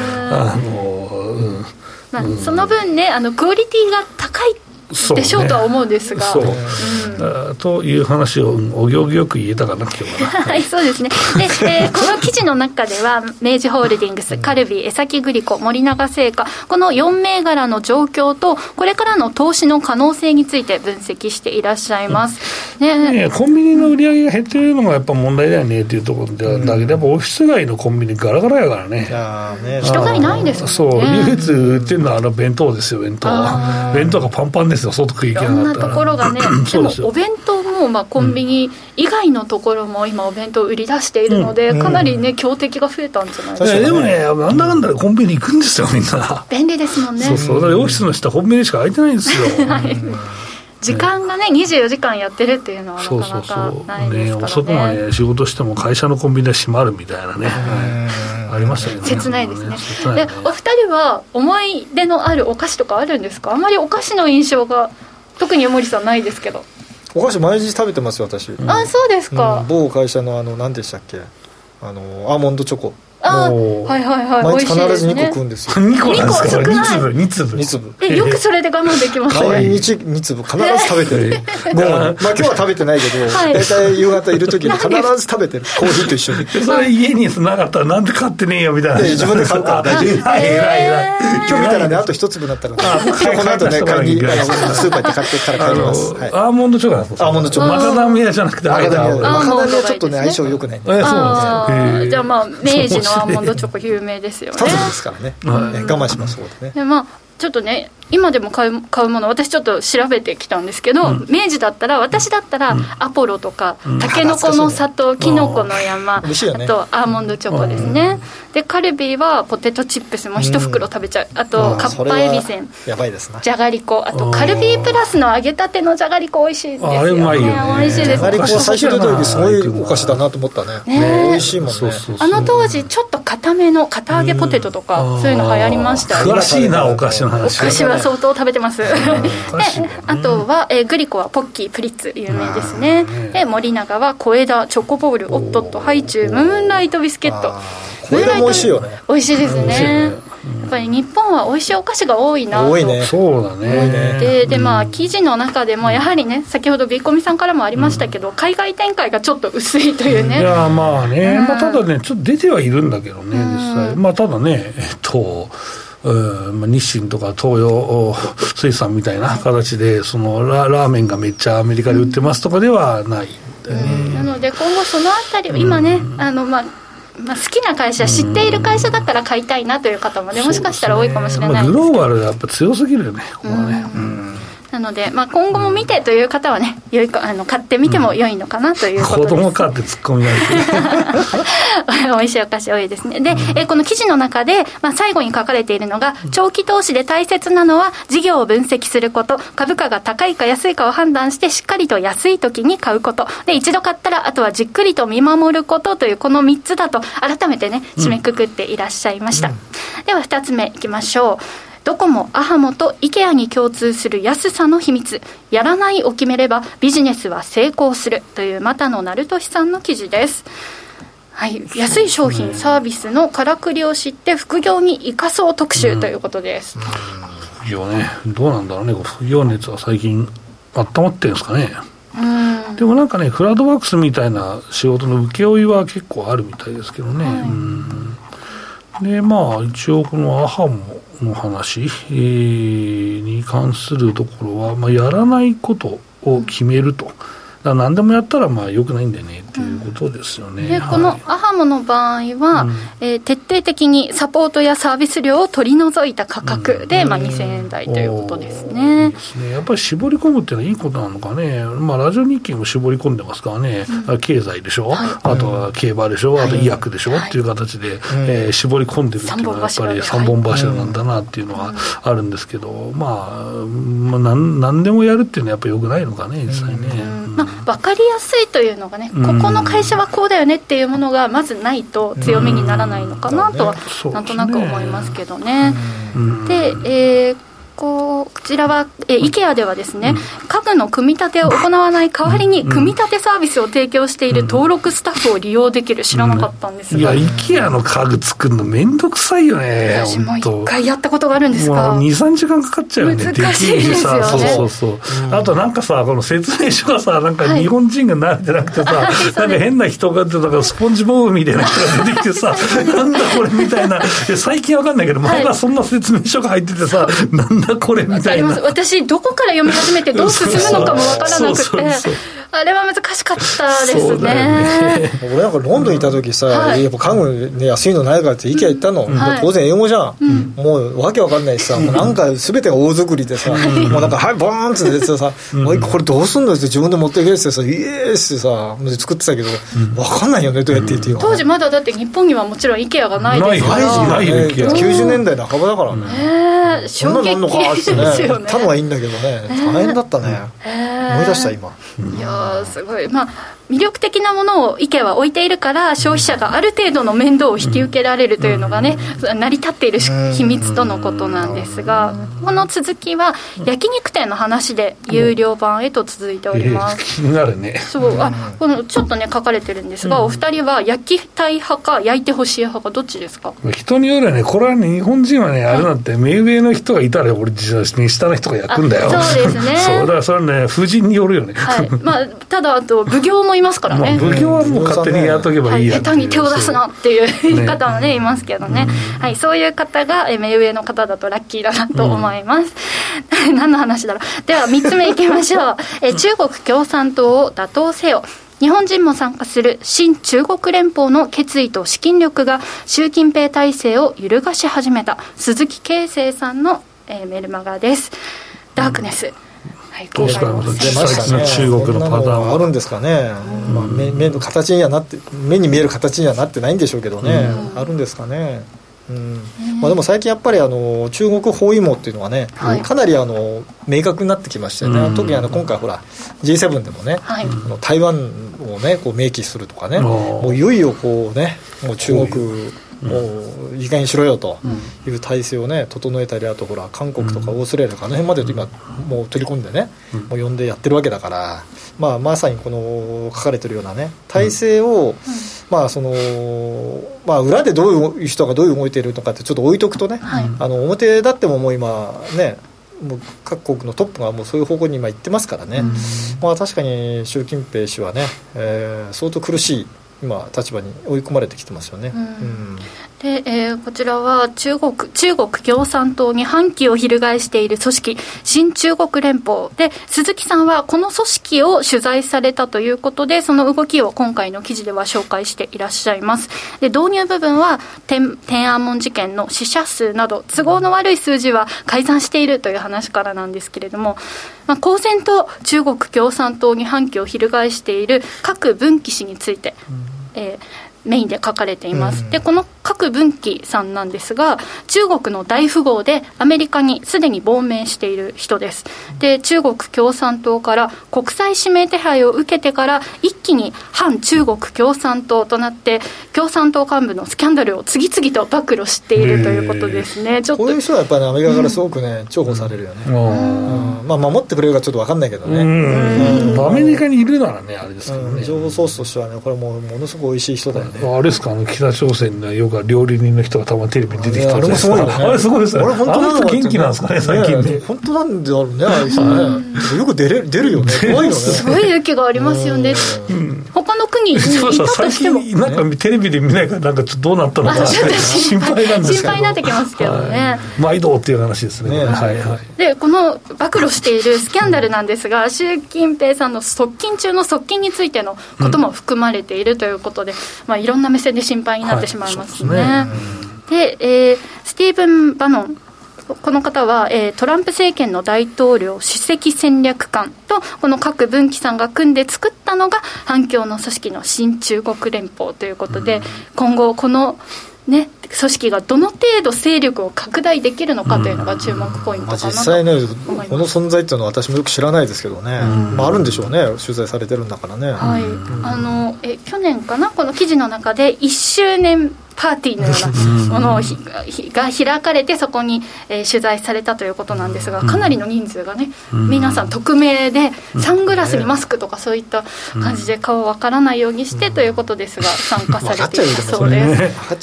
まあ、その分ね、クオリティが高いでしょうとは思うんですが、 という話をお行儀よく言えたかな今日ははい、そうですね。で、この記事の中では明治ホールディングス、カルビー、江崎グリコ、森永製菓、この4銘柄の状況とこれからの投資の可能性について分析していらっしゃいます、ね、 コンビニの売り上げが減ってるのがやっぱ問題だよねっていうところでだけど、やっぱオフィス街のコンビニガラガラやからね、 人がいないんですもんね。 そう、唯一売ってるのは弁当ですよ。弁当がパンパンですよ、外食い行けなかったら。いろんなところがねでもお弁当も、まあ、コンビニ以外のところも今お弁当売り出しているので、かなりね強敵が増えたんじゃないですか、 でもね、なんだかんだでコンビニ行くんですよみんな。 便利ですもんね。 そうだからオフィスの下コンビニしか空いてないんですよはい、 時間がね24時間やってるっていうのはなかなかないですからね。 遅くまで仕事しても会社のコンビニで閉まるみたいなね、ありましたよね。 切ないですね。で、お二人は思い出のあるお菓子とかあるんですか？あまりお菓子の印象が特に森さんないですけど。 お菓子毎日食べてますよ私、 あ、そうですか、 某会社の何でしたっけ、アーモンドチョコ、 あはいはいはい、 毎日必ず2個美味しいですね。 食うんですよ。 2個なんですか？ 2個少ない。 2粒 2粒よくそれで我慢できます毎ね。 日2粒必ず食べてるまあ今日は食べてないけど、 はい大体夕方いる時に必ず食べてる、コーヒーと一緒に。 それ家になかったらなんで買ってねえよみたいな。 自分で買うから大丈夫。 はい、偉い。 今日見たらね、あと1粒だったら、この後ね、買いにスーパー行って買ってから帰ります。はい、 アーモンドチョコなんですか？ アーモンドチョコ。 マカダミアじゃなくてマカダミア。マカダミアちょっとね、 アーモンドがいいですね、 相性良くないんで。 そうなんですよ。 じゃあまあ明治のアーモンドチョコ有名ですよね。 タダですからね、我慢しますそうですね。 でまあちょっとね、今でも買うもの、私ちょっと調べてきたんですけど、明治だったら、私だったら、アポロとか、タケノコの里、キノコの山、あとアーモンドチョコですね。でカルビーはポテトチップスも1袋食べちゃう。あとカッパエビせん、 やばいですな。 じゃがりこ、あとカルビープラスの揚げたてのじゃがりこ美味しいですよね。 あれうまいよね。 美味しいです。 じゃがりこは最初出た時すごいお菓子だなと思ったね。美味しいもんね。 あの当時ちょっと固めの堅揚げポテトとか、そういうの流行りましたよね。 詳しいな、お菓子の話。 お菓子は相当食べてます。であとは、グリコはポッキープリッツ有名ですね。で森永は小枝、チョコボール、オットット、ハイチュウ、ムーンライトビスケット。 これも美味しいよね。 美味しいですね。やっぱり日本は美味しいお菓子が多いなと。 多いね。 そうだね。 でまあ記事の中でもやはりね、先ほどビーコミさんからもありましたけど、海外展開がちょっと薄いというね。 いやまあね、まあ、ただねちょっと出てはいるんだけどね、実際。まあただね日清とか東洋水産みたいな形でそのラーメンがめっちゃアメリカで売ってますとかではないんだよね。 なので今後そのあたり今ね、好きな会社、知っている会社だったら買いたいなという方もね、もしかしたら多いかもしれないですけど、 グローバルがやっぱ強すぎるよね、ここはね。 なので、今後も見てという方はね、買ってみても良いのかなということです。 子供かってツッコミが美味しいお菓子多いですね。で、この記事の中で、最後に書かれているのが、長期投資で大切なのは事業を分析すること、株価が高いか安いかを判断してしっかりと安い時に買うことで、一度買ったらあとはじっくりと見守ることというこの3つだと改めてね締めくくっていらっしゃいました。では2つ目いきましょう。ドコモ、アハモと IKEA に共通する安さの秘密、やらないを決めればビジネスは成功するという又野成俊さんの記事です。はい、安い商品サービスのからくりを知って副業に生かそう特集ということです。 副業ね、どうなんだろうね、副業熱は最近温まってるんですかね。でもなんかね、クラウドワークスみたいな仕事の請負は結構あるみたいですけどね。でまあ一応このアハモの話、に関するところは、やらないことを決めると。だから何でもやったら良くないんだよねっていうことですよね。 でこのアハモの場合は、徹底的にサポートやサービス料を取り除いた価格で、2000円台ということですね。 やっぱり絞り込むっていうのはいいことなのかね。ラジオ日経も絞り込んでますからね。経済でしょ、あとは競馬でしょ、あと医薬でしょ、っていう形で、絞り込んでるっていうのはやっぱり三本柱なんだなっていうのはあるんですけど、何でもやるっていうのはやっぱり良くないのかね、実際ね。 分かりやすいというのがね、ここの会社はこうだよねっていうものがまずないと強みにならないのかなとはなんとなく思いますけどね。で、こちらは、IKEA ではですね、家具の組み立てを行わない代わりに組み立てサービスを提供している登録スタッフを利用できる、知らなかったんですが、 いや IKEA の家具作るのめんどくさいよね。 私も1回やったことがあるんですが、 2,3 時間かかっちゃうよね。 難しいですよね。 あとなんかさ、この説明書がさ、なんか日本人が慣れてなくてさ、なんか変な人がだからスポンジボブみたいな人が出てきてさなんだこれみたいな、最近わかんないけど前はそんな説明書が入っててさ、なんだこれみたいな。 私どこから読み始めてどう進むのかもわからなくて、あれは難しかったですね。 俺なんかロンドンにいた時さ、やっぱ家具、ね、安いのないからって IKEA 行ったの、当然英語じゃん、もうわけわかんないしさ、もうなんか全てが大作りでさ、もうなんかはいボーンって出てさ、これどうすんのって自分で持っていけってさ、イエースってさ作ってたけど、わかんないよね、どうやって言っていいか。 当時まだだって日本にはもちろん IKEA がないですから、 ないよ IKEA。 90年代半ばだからね。 衝撃ですよね。 たのはいいんだけどね、大変だったね。思い出した今。 いやすごい。 魅力的なものをイケは置いているから消費者がある程度の面倒を引き受けられるというのがね、成り立っている秘密とのことなんですが、この続きは焼肉店の話で有料版へと続いております。 気になるね。 そうこのちょっとね書かれてるんですが、お二人は焼きたい派か焼いてほしい派かどっちですか？ 人によるよね。これはね、日本人はね、あれなんて目上の人がいたら俺実は下の人が焼くんだよ。 そうですね。 そうだからそれはね、夫人によるよね。 はい。ただあと奉行もいますからね。 奉行はもう勝手にやっとけばいいや、 下手に手を出すなっていう方もねいますけどね、はい、そういう方が目上の方だとラッキーだなと思います、何の話だろう。では3つ目いきましょう中国共産党を打倒せよ。日本人も参加する新中国連邦の決意と資金力が習近平体制を揺るがし始めた。鈴木啓生さんの、メルマガです。ダークネス、はい、 どうしたの出ましたね。中国のパターンはあるんですかね、目の形にはなって、目に見える形にはなってないんでしょうけどね、あるんですかね。でも最近やっぱり中国包囲網っていうのはね、かなり明確になってきましたよね、特に今回ほら G7 でもね、台湾をねこう明記するとかね、もういよいよこうね、もう中国もういい加減にしろよという体制をね整えたり、あとほら韓国とかオーストラリアとかあの辺まで今もう取り込んでね、もう呼んでやってるわけだから、まさにこの書かれてるようなね体制を、裏でどういう人がどういう動いているのかってちょっと置いとくとね、表立ってももう今ねもう各国のトップがもうそういう方向に今行ってますからね、確かに習近平氏はね、相当苦しい今立場に追い込まれてきてますよね、 でこちらは中国共産党に反旗を翻している組織新中国連邦で、鈴木さんはこの組織を取材されたということで、その動きを今回の記事では紹介していらっしゃいます。で導入部分は天安門事件の死者数など都合の悪い数字は改ざんしているという話からなんですけれども、公然と中国共産党に反旗を翻している郭文輝氏について、メインで書かれています。でこの郭文輝さんなんですが、中国の大富豪でアメリカにすでに亡命している人です。で中国共産党から国際指名手配を受けてから一気に反中国共産党となって、共産党幹部のスキャンダルを次々と暴露しているということですね。ちょっとこういう人はやっぱり、アメリカからすごくね、重宝されるよね、守ってくれるかちょっと分かんないけどね、 アメリカにいるならねあれですけどね、 情報ソースとしてはねこれものすごく美味しい人だよね。 あれですか、北朝鮮のよく料理人の人がたまにテレビに出てきたんですか。あれすごいですね。あの人元気なんですかね最近ね。 本当なんであるね、あれさね、よく出るよね。怖いよね。 すごい勇気がありますよね。他の国にいたとしても、 なんかテレビで見ないからなんかちょっとどうなったのか心配なんですけど。 心配になってきますけどね。 毎度っていう話ですね。 でこの暴露しているスキャンダルなんですが、習近平さんの側近中の側近についてのことも含まれているということで、いろんな目線で心配になってしまいますね。で、スティーブン・バノン、この方は、トランプ政権の大統領首席戦略官とこの郭文輝さんが組んで作ったのが反共の組織の新中国連邦ということで、今後この組織がどの程度勢力を拡大できるのかというのが注目ポイントかなと思います。 実際ね、この存在っていうのは私もよく知らないですけどね、あるんでしょうね、取材されてるんだからね。 去年かな、この記事の中で1周年パーティーのようなものが開かれて、そこに、取材されたということなんですが、かなりの人数がね、皆さん匿名でサングラスにマスクとかそういった感じで顔わからないようにしてということですが、参加されていたそうです。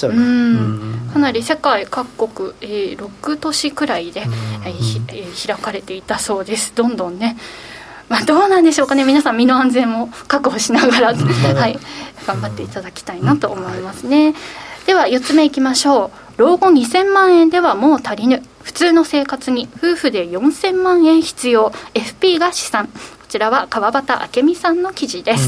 かなり世界各国、6都市くらいで、開かれていたそうです。どんどんね、どうなんでしょうかね、皆さん身の安全も確保しながら、頑張っていただきたいなと思いますね。では4つ目いきましょう。老後2000万円ではもう足りぬ、普通の生活に夫婦で4000万円必要、 FP が試算。こちらは川端明美さんの記事です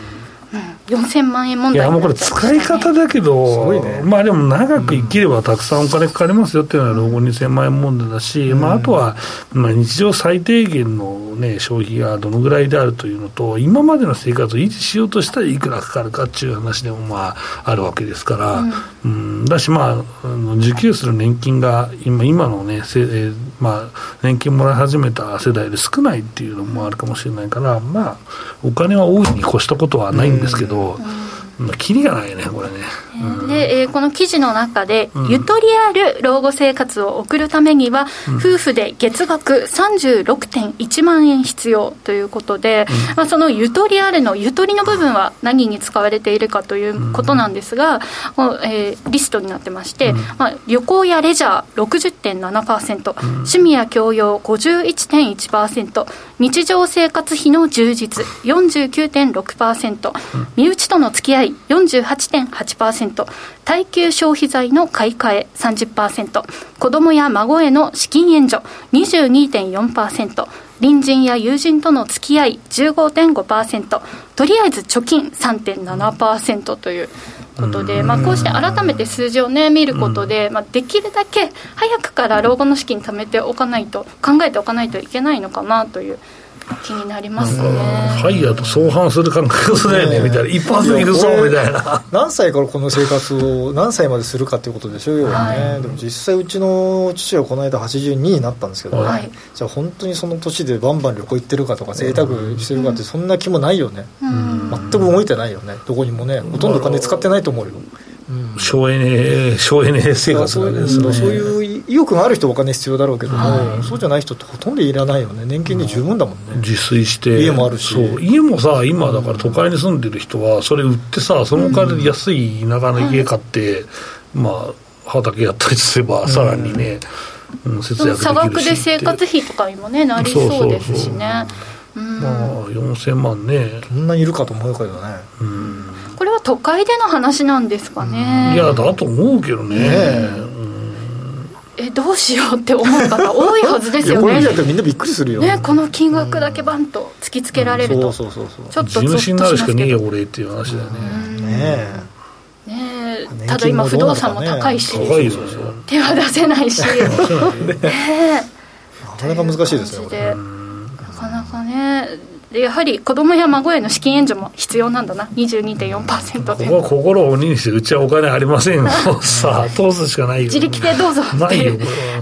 。4000万円問題になっちゃいましたね。 いやもうこれ使い方だけど、でも長く生きればたくさんお金かかりますよっていうのは老後2000万円問題だし、あとは日常最低限のね、消費がどのぐらいであるというのと、今までの生活を維持しようとしたらいくらかかるかっていう話でもあるわけですから、だし受給する年金が今のね、年金もらい始めた世代で少ないっていうのもあるかもしれないから、お金は大いに越したことはないんですけど、キリがないねこれね。 で、この記事の中で、ゆとりある老後生活を送るためには、夫婦で月額 36.1 万円必要ということで、そのゆとりあるのゆとりの部分は何に使われているかということなんですが、リストになってまして、旅行やレジャー 60.7%、趣味や教養 51.1%、日常生活費の充実 49.6%、身内との付き合い 48.8%、耐久消費財の買い替え 30%、子どもや孫への資金援助 22.4%、隣人や友人との付き合い 15.5%、とりあえず貯金 3.7% ということで、こうして改めて数字をね見ることで、できるだけ早くから老後の資金貯めておかないと、考えておかないといけないのかなという気になりますね。 ファイヤーと相反する感覚だよねみたいな、一発でいるぞみたいな。 何歳からこの生活を何歳までするかということでしょうよね、でも実際うちの父はこの間82になったんですけど、じゃあ本当にその年でバンバン旅行行ってるかとか贅沢してるかってそんな気もないよね、全く動いてないよね、どこにもね、ほとんど金使ってないと思うよ。 省エネ生活がですね。 そういう意欲がある人はお金必要だろうけども、そうじゃない人ってほとんどいらないよね。年金で十分だもんね。 自炊して家もあるし、 家もさ、今だから都会に住んでる人はそれ売ってさ、そのお金で安い田舎の家買って、畑やったりすればさらにね、節約できるし、 差額で生活費とかにもねなりそうですしね。 4000万ね、 そんなにいるかと思うけどね。 これは都会での話なんですかね。 いやだと思うけどね。 どうしようって思う方多いはずですよね。 旅行だってみんなびっくりするよね。 この金額だけバンと突きつけられると、ちょっと地主になるしかねえよ俺っていう話だよね。 ただ今不動産も高いし、手は出せないし、なかなか難しいですよね。 なかなかね。でやはり子供や孫への資金援助も必要なんだな、 22.4% で。 ここは心を鬼にしてうちはお金ありませんよさあ通すしかないよ、 自力でどうぞっていうないよ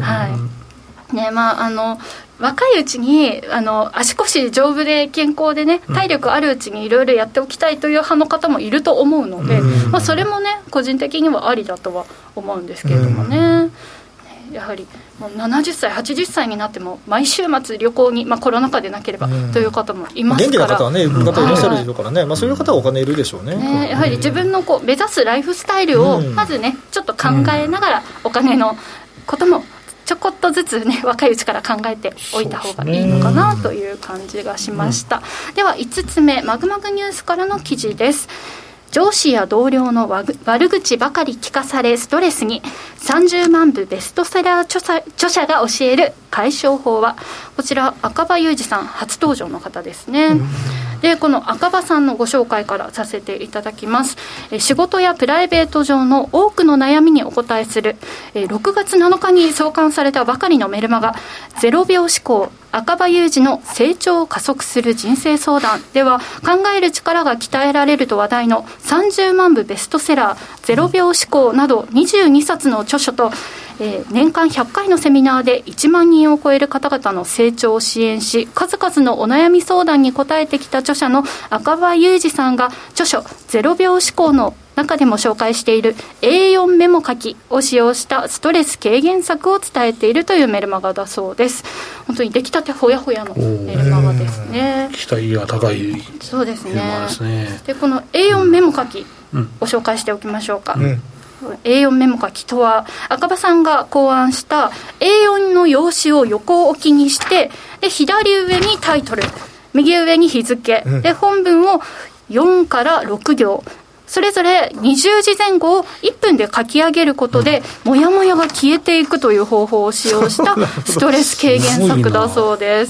若いうちに足腰丈夫で健康でね、体力あるうちにいろいろやっておきたいという派の方もいると思うので、それもね個人的にはありだとは思うんですけれどもね。やはりもう70歳80歳になっても毎週末旅行に、コロナ禍でなければという方もいますから、 元気な方はね、いらっしゃるでしょうからね、そういう方はお金いるでしょうね。 やはり自分の目指すライフスタイルをまずねちょっと考えながら、お金のこともちょこっとずつね若いうちから考えておいた方がいいのかなという感じがしました。では5つ目、マグマグニュースからの記事です。上司や同僚の悪口ばかり聞かされストレスに、30万部ベストセラー著者が教える解消法は。こちら赤羽裕二さん初登場の方ですね。でこの赤羽さんのご紹介からさせていただきます。仕事やプライベート上の多くの悩みにお答えする6月7日に創刊されたばかりのメルマガ0秒思考赤羽裕二の成長を加速する人生相談では、考える力が鍛えられると話題の30万部ベストセラー0秒思考など22冊の著書と、年間100回のセミナーで1万人を超える方々の成長を支援し、数々のお悩み相談に答えてきた著者の赤羽裕二さんが著書0秒思考の中でも紹介している A4 メモ書きを使用したストレス軽減策を伝えているというメルマガだそうです。本当に出来たてほやほやのメルマガですね。 期待が高い。 そうですね。 メルマガですね。 でこの A4 メモ書きを紹介しておきましょうか。A4 メモ書きとは赤羽さんが考案した A4 の用紙を横置きにして、で左上にタイトル、右上に日付、で本文を4から6行それぞれ20字前後を1分で書き上げることでモヤモヤが消えていくという方法を使用したストレス軽減策だそうです。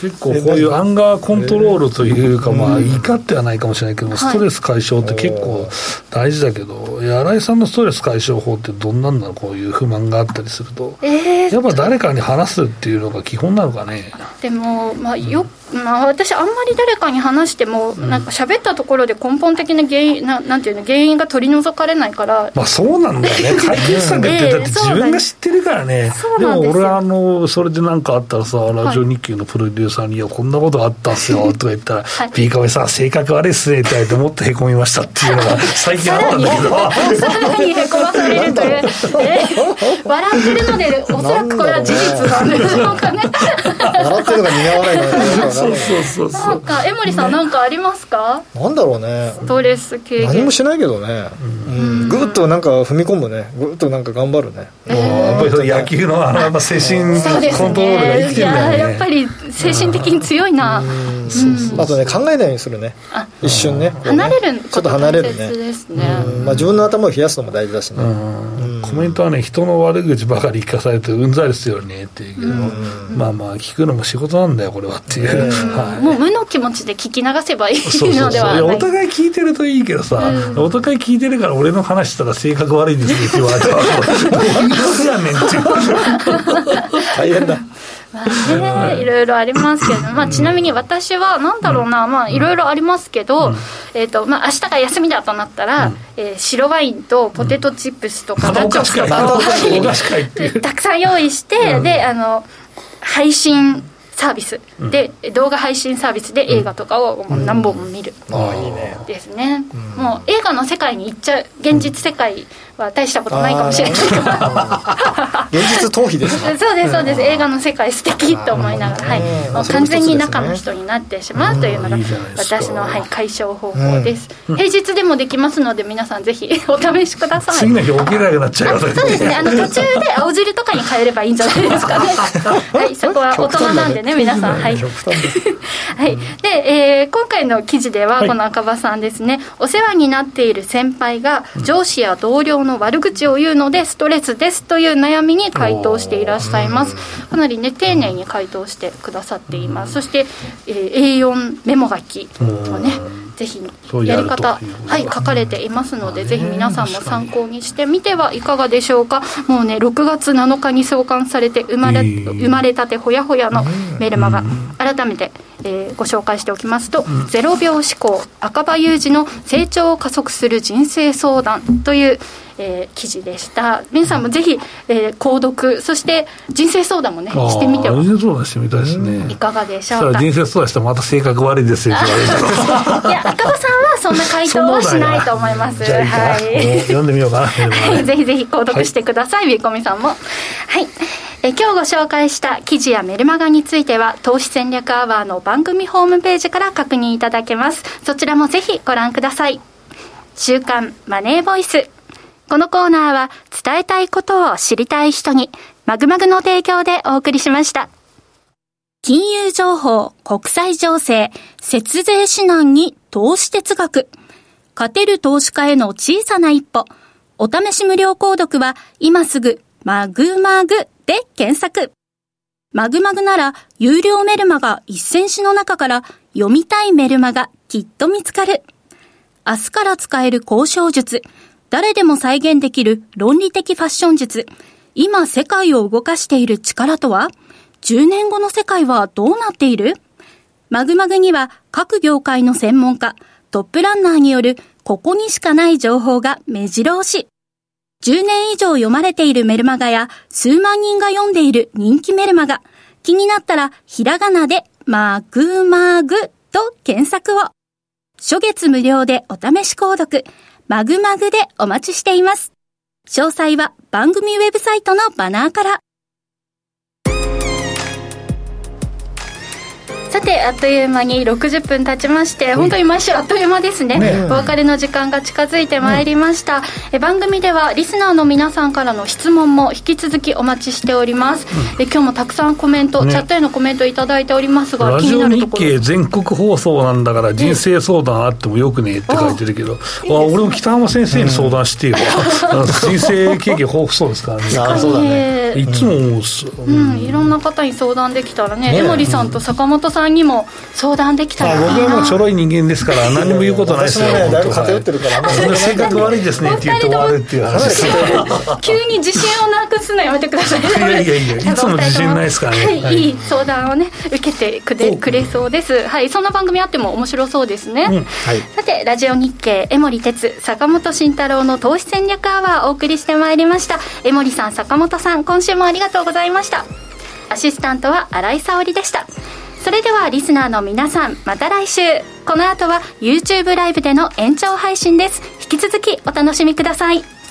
結構こういうアンガーコントロールというか、まあ怒ってはないかもしれないけど、ストレス解消って結構大事だけど、新井さんのストレス解消法ってどんなんだろう、こういう不満があったりすると、やっぱ誰かに話すっていうのが基本なのかね。 でも、私あんまり誰かに話しても、なんか喋ったところで根本的な原因なんていうの、原因が取り除かれないから。 まあそうなんだよね。解決策ってだって自分が知ってるからね。でも俺はそれで何かあったらさ、ラジオ日経のプロデューサーに、いやこんなことあったっすよとか言ったら、ピーカメさん性格悪いっすねって言われて、もっとへこみましたっていうのが最近あったんだけど。 さらにへこまされるという、笑ってるので、おそらくこれは事実なんでしょうかね。 笑ってるのが似合わないので。 そうなんか江森さんなんかありますか？ なんだろうね。 ストレス軽減。 何もしないけどね。ぐっとなんか踏み込むね。ぐっとなんか頑張るね。 やっぱり野球のやっぱ精神コントロールが生きてるんだよね。 やっぱり精神的に強いな。 あとね、考えないようにするね。一瞬ね。 離れるちょっと離れるね。自分の頭を冷やすのも大事だしね。 コメントはね、人の悪口ばかり聞かされてうんざりするよねっていうけど、まあまあ聞くのも仕事なんだよこれはっていう、 もう無の気持ちで聞き流せばいいのではない。 お互い聞いてるといいけどさ、お互い聞いてるから俺の話したら性格悪いですねって言われたらどういうことやねんっていう大変だ。 いろいろありますけど、ちなみに私はなんだろうな、いろいろありますけど、明日が休みだとなったら、白ワインとポテトチップスとかナチョスとかをたくさん用意して、で配信サービスで、動画配信サービスで映画とかを何本も見るですね。もう映画の世界に行っちゃう。現実世界は大したことないかもしれないけど現実逃避ですね。 そうですそうです。映画の世界素敵と思いながら、もう完全に中の人になってしまうというのが私の解消方法です。平日でもできますので皆さんぜひお試しください。 次の日起きれなくなっちゃう。 そうですね。途中で青汁とかに変えればいいんじゃないですかね。はい、そこは大人なんでね皆さん。はい。はい。で、今回の記事ではこの赤羽さんですね、お世話になっている先輩が上司や同僚の悪口を言うのでストレスですという悩みに回答していらっしゃいます。かなりね丁寧に回答してくださっています。そして、A4 メモ書きをねぜひやり方、書かれていますので、ぜひ皆さんも参考にしてみてはいかがでしょうか。もうね6月7日に創刊されて生まれたてほやほやのメルマガ、改めて、ご紹介しておきますと、0秒思考赤羽裕二の成長を加速する人生相談という、記事でした。皆さんもぜひ、購読、そして人生相談もねしてみては人生相談してみたいですね。 いかがでしょうか。 人生相談してもまた性格悪いですよって言われるいや赤羽さんはそんな回答はしないと思います。 はい、読んでみようかな、 はい、ぜひぜひ購読してください、ビーコミさんも。はい、今日ご紹介した記事やメルマガについては投資戦略アワーの番組ホームページから確認いただけます。そちらもぜひご覧ください。週刊マネーボイス、このコーナーは伝えたいことを知りたい人にマグマグの提供でお送りしました。金融情報、国際情勢、節税指南に投資哲学、勝てる投資家への小さな一歩。お試し無料購読は今すぐマグマグで検索。マグマグなら有料メルマガ1000種の中から読みたいメルマガきっと見つかる。明日から使える交渉術、誰でも再現できる論理的ファッション術、今世界を動かしている力とは、10年後の世界はどうなっている？マグマグには各業界の専門家、トップランナーによるここにしかない情報が目白押し。10年以上読まれているメルマガや数万人が読んでいる人気メルマガ。気になったらひらがなでマグマグと検索を。初月無料でお試し購読。マグマグでお待ちしています。詳細は番組ウェブサイトのバナーから。 さてあっという間に60分経ちまして、本当に毎週あっという間ですね。お別れの時間が近づいてまいりました。番組ではリスナーの皆さんからの質問も引き続きお待ちしております。今日もたくさんコメント、チャットへのコメントいただいておりますが、気になるところ。ラジオ日経全国放送なんだから人生相談あってもよくねって書いてるけど、俺も北浜先生に相談してよ、人生経験豊富そうですからね。 そうだね、 いつも思うっすよ、 いろんな方に相談できたらね、江森さんと坂本さんにも相談できたらいいな。 僕はもうちょろい人間ですから何も言うことないですよ。 私もね、だいぶ偏ってるから、 性格悪いですねって言って終わるっていう話です急に自信をなくすのやめてください。 いやいつも自信ないですからね。 いい相談をね受けてくれそうです。そんな番組あっても面白そうですね。さてラジオ日経江森哲坂本慎太郎の投資戦略アワーお送りしてまいりました。江森さん、坂本さん、今週もありがとうございました。アシスタントは新井沙織でした。それではリスナーの皆さん、また来週。この後は YouTube ライブでの延長配信です。引き続きお楽しみください。